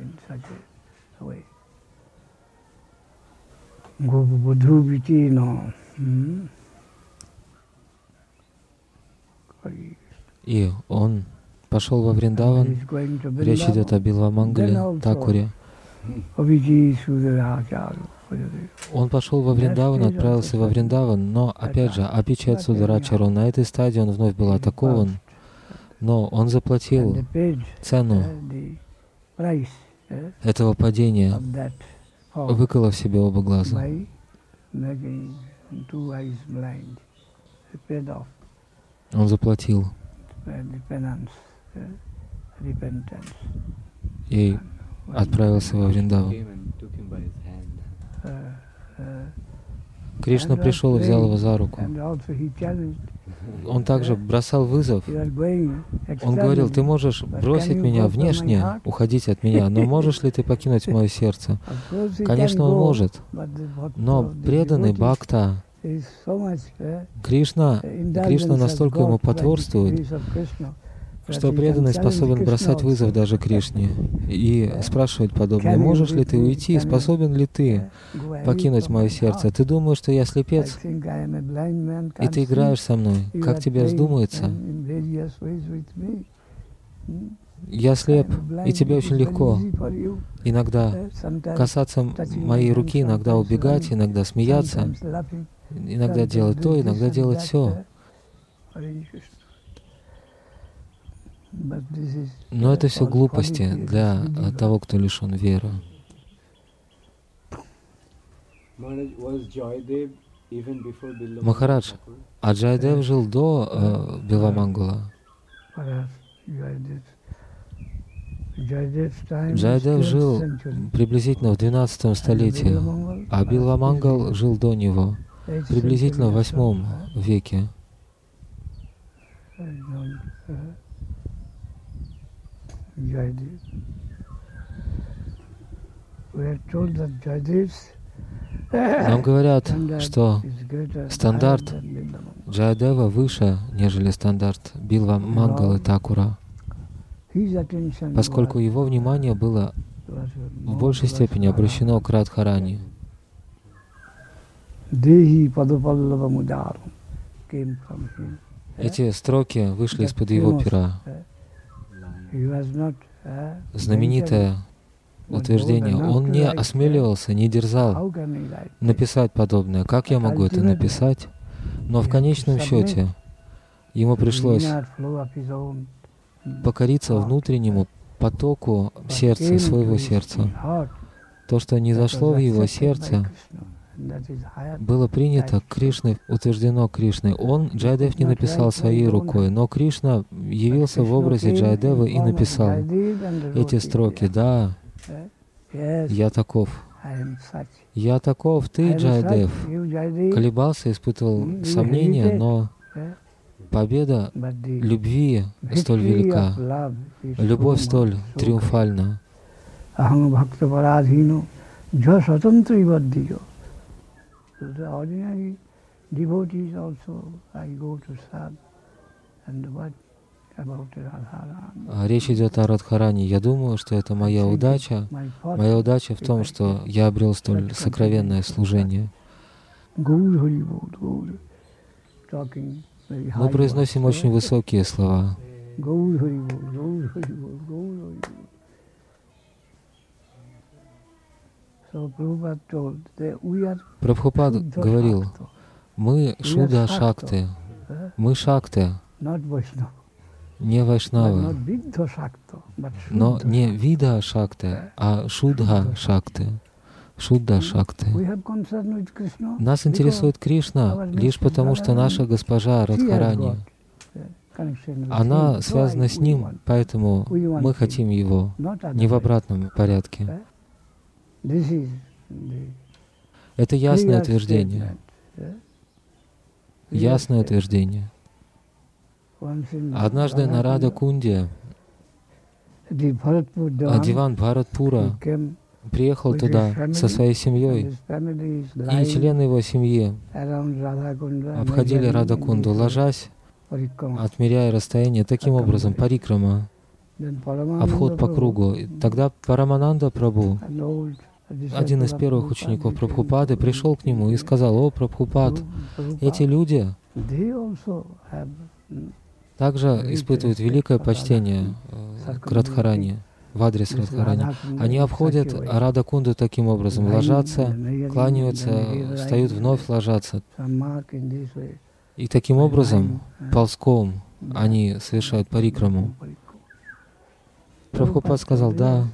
A: И он пошел во Вриндаван. Речь идет о Билвамангале Такуре. Он пошел во Вриндаван, отправился во Вриндаван, но, опять же, Апичет Сударачару, на этой стадии он вновь был атакован, но он заплатил цену этого падения, выколов себе оба глаза. Он заплатил и отправился во Вриндаван. Кришна пришел и взял его за руку. Он также бросал вызов. Он говорил: ты можешь бросить меня внешне, уходить от меня, но можешь ли ты покинуть мое сердце? Конечно, он может. Но преданный бхакта, Кришна настолько ему потворствует, что преданный способен бросать вызов даже Кришне и спрашивать подобное: можешь ли ты уйти, способен ли ты покинуть мое сердце? Ты думаешь, что я слепец, и ты играешь со мной, как тебе вздумается? Я слеп, и тебе очень легко иногда касаться моей руки, иногда убегать, иногда смеяться, иногда делать то, иногда делать все. Но это все глупости для того, кто лишен веры. Махарадж, а Джайдев жил до Билвамангала? Джайдев жил приблизительно в 12 столетии, а Билвамангал жил до него, приблизительно в 8 веке. Нам говорят, что стандарт Джайадева выше, нежели стандарт Билвамангалы Такура, поскольку его внимание было в большей степени обращено к Радхарани. Эти строки вышли из-под его пера. Знаменитое утверждение. Он не осмеливался, не дерзал написать подобное. Как я могу это написать? Но в конечном счете ему пришлось покориться внутреннему потоку сердца, своего сердца. То, что не зашло в его сердце, было принято Кришной, утверждено Кришной. Он, Джайадев, не написал своей рукой, но Кришна явился в образе Джайадева и написал эти строки. Да, я таков. Я таков, ты, Джайадев. Колебался, испытывал сомнения, но победа любви столь велика, любовь столь триумфальна.
B: The ordinary devotees also I go to serve. And what about Radharani?
A: Речь идет о Радхарани. Я думаю, что это моя удача. Моя удача в том, что я обрел столь сокровенное служение. Мы произносим очень высокие слова.
B: Gaur Hari Bol, Gaur Hari Bol, Gaur Hari Bol. So Prabhupada told that we are
A: Прабхупад
B: Shuddha
A: говорил,
B: Shakta,
A: мы Шудда Шакты, мы Шакты,
B: not Vaishnava,
A: не
B: but
A: Вайшнавы,
B: not Viddha Shakta, but
A: но
B: Shuddha
A: не
B: Shakta.
A: Вида Шакты, а Шудха Шакты, Шудда Шакты.
B: We have concern with Krishna
A: Нас интересует Кришна лишь потому, что наша госпожа Радхарани, она связана с ним, поэтому мы хотим его, не в обратном порядке. Это ясное утверждение. Ясное утверждение. Однажды на Рада-Кунде Диван Бхаратпура приехал туда со своей семьей, и члены его семьи обходили Радакунду, ложась, отмеряя расстояние таким образом, парикрама, обход по кругу. И тогда Парамананда Прабху, один из первых учеников Прабхупады, пришел к нему и сказал: «О, Прабхупад, эти люди также испытывают великое почтение к Радхарани, в адрес Радхарани. Они обходят Радакунду таким образом, ложатся, кланяются, встают, вновь ложатся. И таким образом, ползком, они совершают парикраму». Прабхупад сказал: «Да,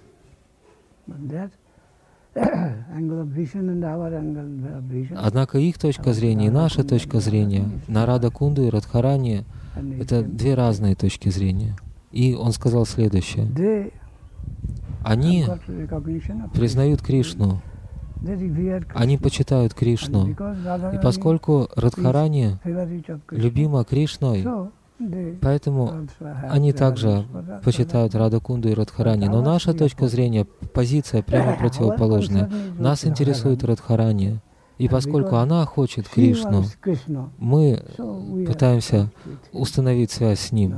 A: однако их точка зрения и наша точка зрения на Радакунду и Радхарани — это две разные точки зрения». И он сказал следующее: они признают Кришну, они почитают Кришну, и поскольку Радхарани любима Кришной, поэтому они также почитают Радакунду и Радхарани. Но наша точка зрения, позиция прямо противоположная. Нас интересует Радхарани. И поскольку она хочет Кришну, мы пытаемся установить связь с ним.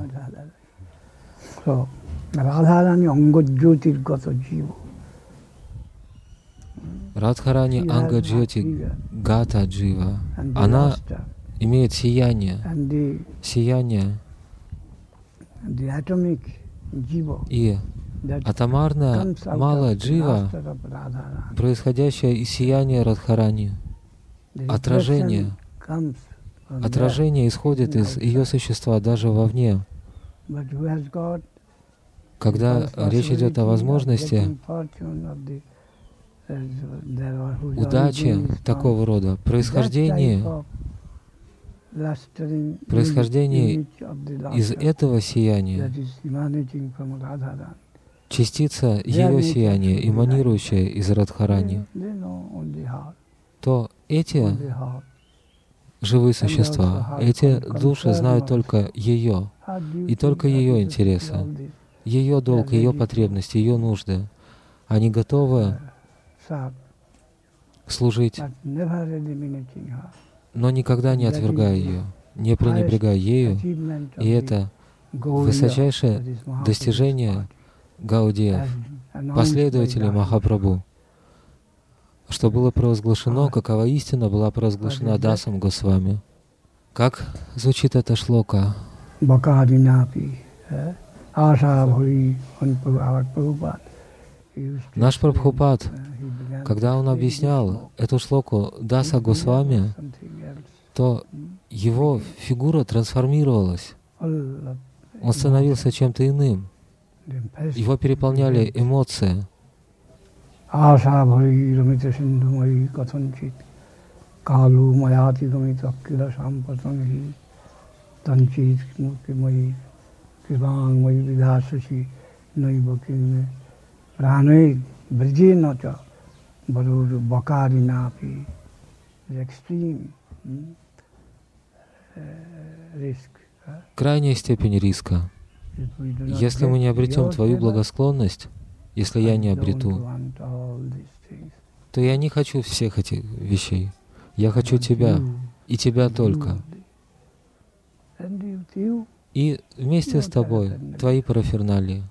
A: Радхарани Анга Джьоти Гата Джива. Она имеет сияние, и атомарная малая джива, происходящая из сияния Радхарани, отражение исходит из ее существа даже вовне. Когда речь идет о возможности удачи такого рода, происхождении из этого сияния, частица ее сияния, эманирующая из Радхарани, то эти живые существа, эти души знают только ее, и только ее интересы, ее долг, ее потребности, ее нужды. Они готовы служить, но никогда не отвергая ее, не пренебрегая ею. И это высочайшее достижение Гаудиев, последователей Махапрабху, что было провозглашено, какова истина была провозглашена Дасом Госвами. Как звучит эта шлока? Наш Прабхупад, когда он объяснял эту шлоку Даса Госвами, то его фигура трансформировалась. Он становился чем-то иным. Его переполняли эмоции. Крайняя степень риска. Если мы не обретем Твою благосклонность, если я не обрету, то я не хочу всех этих вещей. Я хочу Тебя, и Тебя только. И вместе с Тобой Твои параферналии.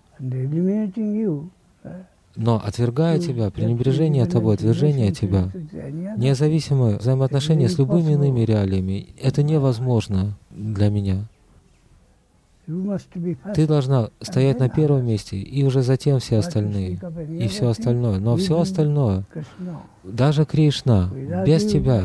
A: Но отвергая Тебя, пренебрежение Тобой, отвержение Тебя, независимое взаимоотношение с любыми иными реалиями, это невозможно для меня. Ты должна стоять на первом месте, и уже затем все остальные, и все остальное. Но все остальное, даже Кришна, без тебя,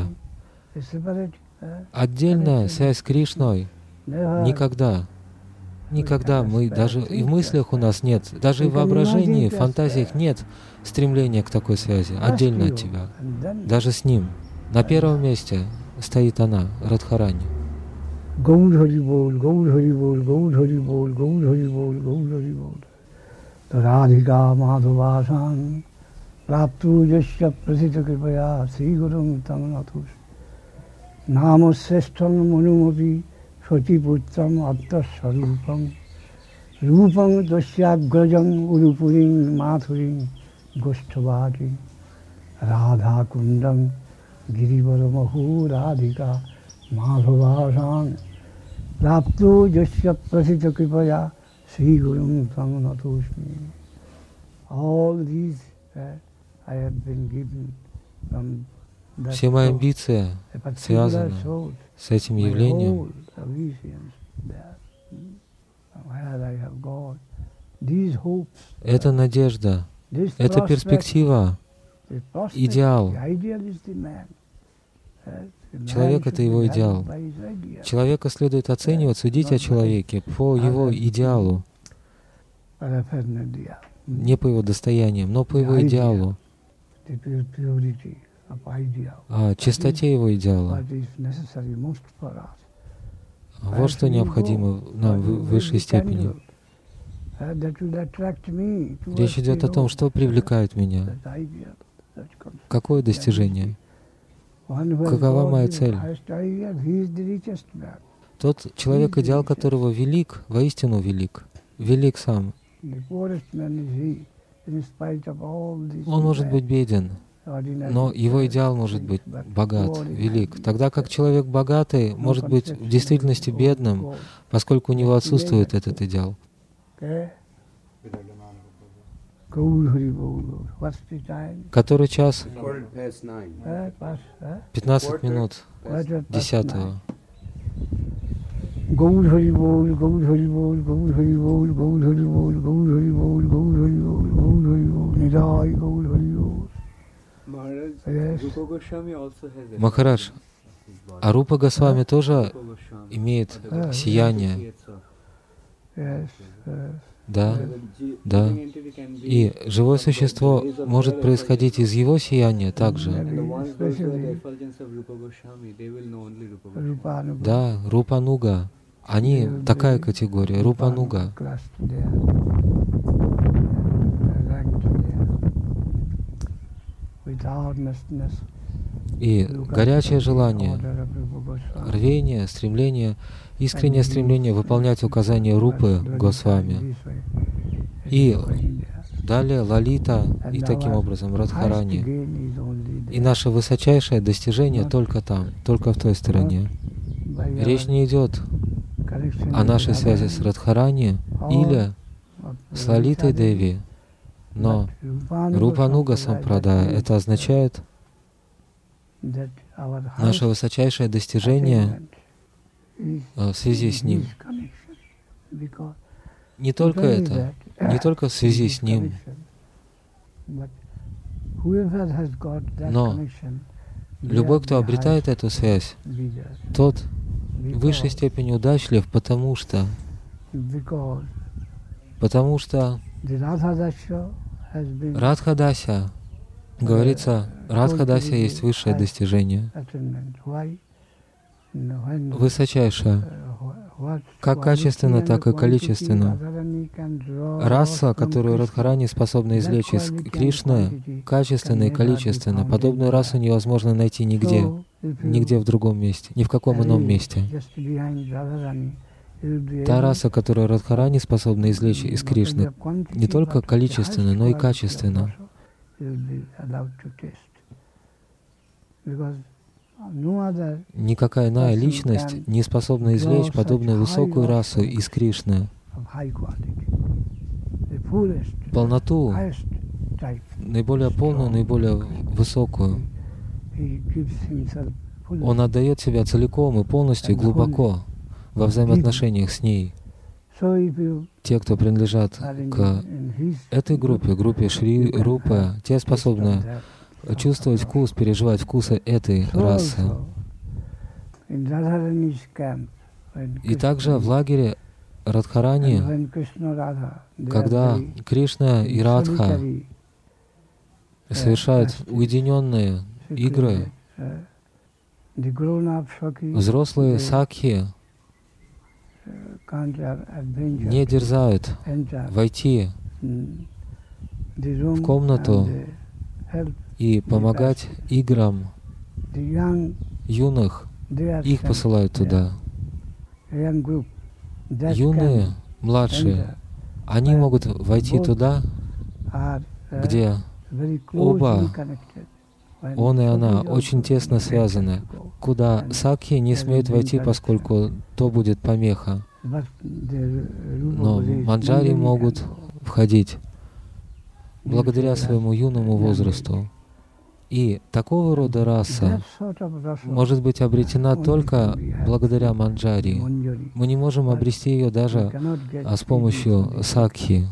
A: отдельная связь с Кришной, никогда мы, даже и в мыслях у нас нет, даже и в воображении, в фантазиях нет стремления к такой связи, отдельно от тебя. Даже с Ним. На первом месте стоит она, Радхарани.
B: Gaur Hari Bol, Gaur Hari Bol, Gaur Hari Bol, Gaur Hari Bol, Gaur Hari Bol. Radhika Madhavasan, Praptu Yasya Prasita Kripaya, Sri Gurum Tamanathus. Namo Sestham Manumapi, Soti Puttam Atta Sarupam. Rupam Dasyagrajam Urupurim Mathurim Goshtavati. Radha Kundam Girivaramahu Radhika Madhavasan. Raptu Jasya Prasita Kripaya Sri Gurum Tamanathusmi. All these I have been given from that.
A: Все мои амбиции связаны с этим явлением. Это надежда, это перспектива, идеал. Человек — это его идеал. Человека следует оценивать, судить о человеке по его идеалу. Не по его достояниям, но по его идеалу. О чистоте его идеала. Вот что необходимо нам в высшей степени. Речь идет о том, что привлекает меня. Какое достижение? Какова моя цель? Тот человек, идеал которого велик, воистину велик. Велик сам. Он может быть беден, но его идеал может быть богат, велик. Тогда как человек богатый может быть в действительности бедным, поскольку у него отсутствует этот идеал. Который час? 15 минут 10-го. Gaur Hari Bol, Gaur Hari Bol, Gaur Hari Bol, Gaur Hari Bol, Gaur Hari Bol, Gaur Hari Bol, Gaur Hari Bol, Nidai Gaur Hari Bol. Махарадж, а Рупа Госвами тоже имеет сияние. Да, да. И живое существо может происходить из его сияния также. Да, Рупануга. Они такая категория, Рупануга. И горячее желание, рвение, стремление, искреннее стремление выполнять указания Рупы Госвами. И далее Лалита, и таким образом Радхарани. И наше высочайшее достижение только там, только в той стороне. Речь не идет о нашей связи с Радхарани или с Лалитой Деви, но Рупануга Сампрадая — это означает наше высочайшее достижение в связи с Ним. Не только это, не только в связи с Ним, но любой, кто обретает эту связь, тот в высшей степени удачлив, потому что Радхадася, говорится, Радхадася есть высшее достижение, высочайшее, как качественно, так и количественно. Раса, которую Радхарани способна извлечь из Кришны, качественно и количественно. Подобную расу невозможно найти нигде, нигде в другом месте, ни в каком ином месте. Та раса, которую Радхарани способна извлечь из Кришны, не только количественно, но и качественно. Никакая иная личность не способна извлечь подобную высокую расу из Кришны. Полноту, наиболее полную, наиболее высокую. Он отдает себя целиком и полностью, и глубоко во взаимоотношениях с ней. те, кто принадлежат к этой группе, группе Шри Рупы, те способны чувствовать вкус, переживать вкусы этой расы. И также в лагере Радхарани, когда Кришна и Радха совершают уединенные игры, взрослые сакхи не дерзают войти в комнату и помогать играм юных. Их посылают туда. Юные, младшие, они могут войти туда, где оба, он и она, очень тесно связаны, куда сакхи не смеют войти, поскольку то будет помеха. Но манджари могут входить благодаря своему юному возрасту. И такого рода раса может быть обретена только благодаря манджари. Мы не можем обрести ее даже с помощью сакхи.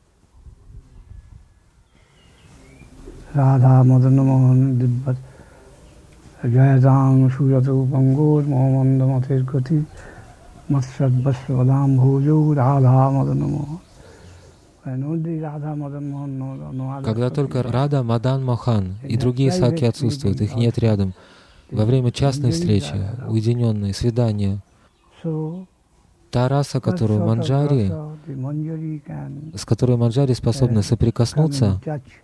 B: Radha Madana Mohan Dibbat Jayadang Suyatu Pangur Mohamanda Matir Kati Matsad Basvadam Bhuju Radha Madana Mohan.
A: Когда только Рада, Мадан, Мохан и другие сакхи отсутствуют, их нет рядом, во время частной встречи, уединенной, свидания, та раса, которую манджари, с которой манджари способны соприкоснуться,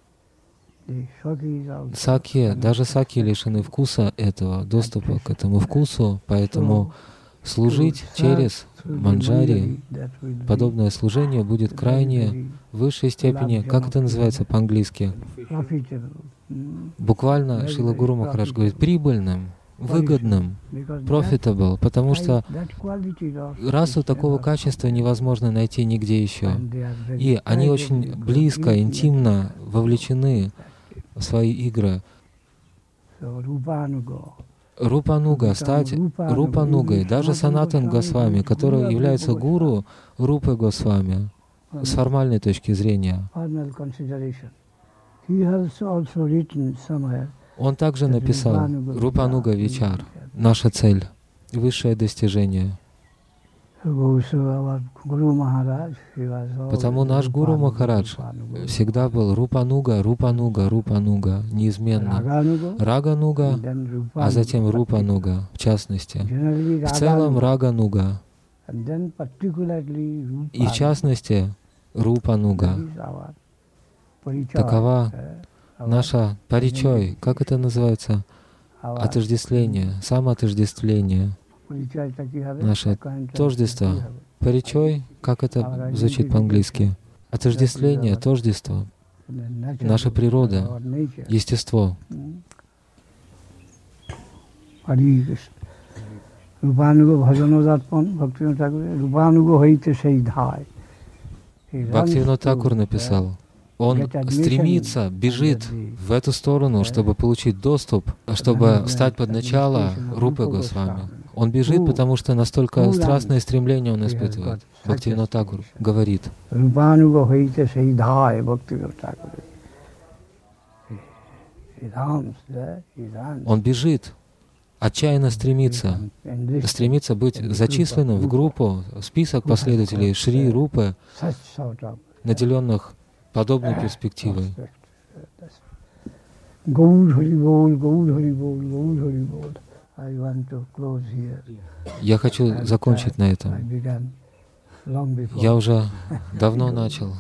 A: сакхи, даже сакхи лишены вкуса этого, доступа к этому вкусу, поэтому служить через манджари, подобное служение будет крайне в высшей степени, как это называется по-английски? Буквально Шрила Гуру Махарадж говорит, прибыльным, выгодным, profitable, потому что расу такого качества невозможно найти нигде еще. И они очень близко, интимно вовлечены в свои игры. Рупануга, стать Рупанугой, даже Санатан Госвами, который является гуру Рупы Госвами, с формальной точки зрения. Он также написал Рупануга Вичар, наша цель, высшее достижение. Потому наш Гуру Махарадж всегда был Рупануга, Рупануга, Рупануга, неизменно. Рагануга, а затем Рупануга, в частности. В целом Рагануга. И в частности Рупануга. Такова наша паричой, как это называется? Отождествление, самоотождествление. Наше тождество, паричой, как это звучит по-английски? Отождествление, тождество, наша природа, естество. Бхактивинода Тхакур написал, он стремится, бежит в эту сторону, чтобы получить доступ, чтобы встать под начало Рупы Госвами. Он бежит, потому что настолько страстное стремление он испытывает. Бхактивинода Тхакур говорит. Он бежит, отчаянно стремится быть зачисленным в группу, в список последователей Шри Рупы, наделенных подобной перспективой. Я хочу закончить на этом. Я уже давно начал.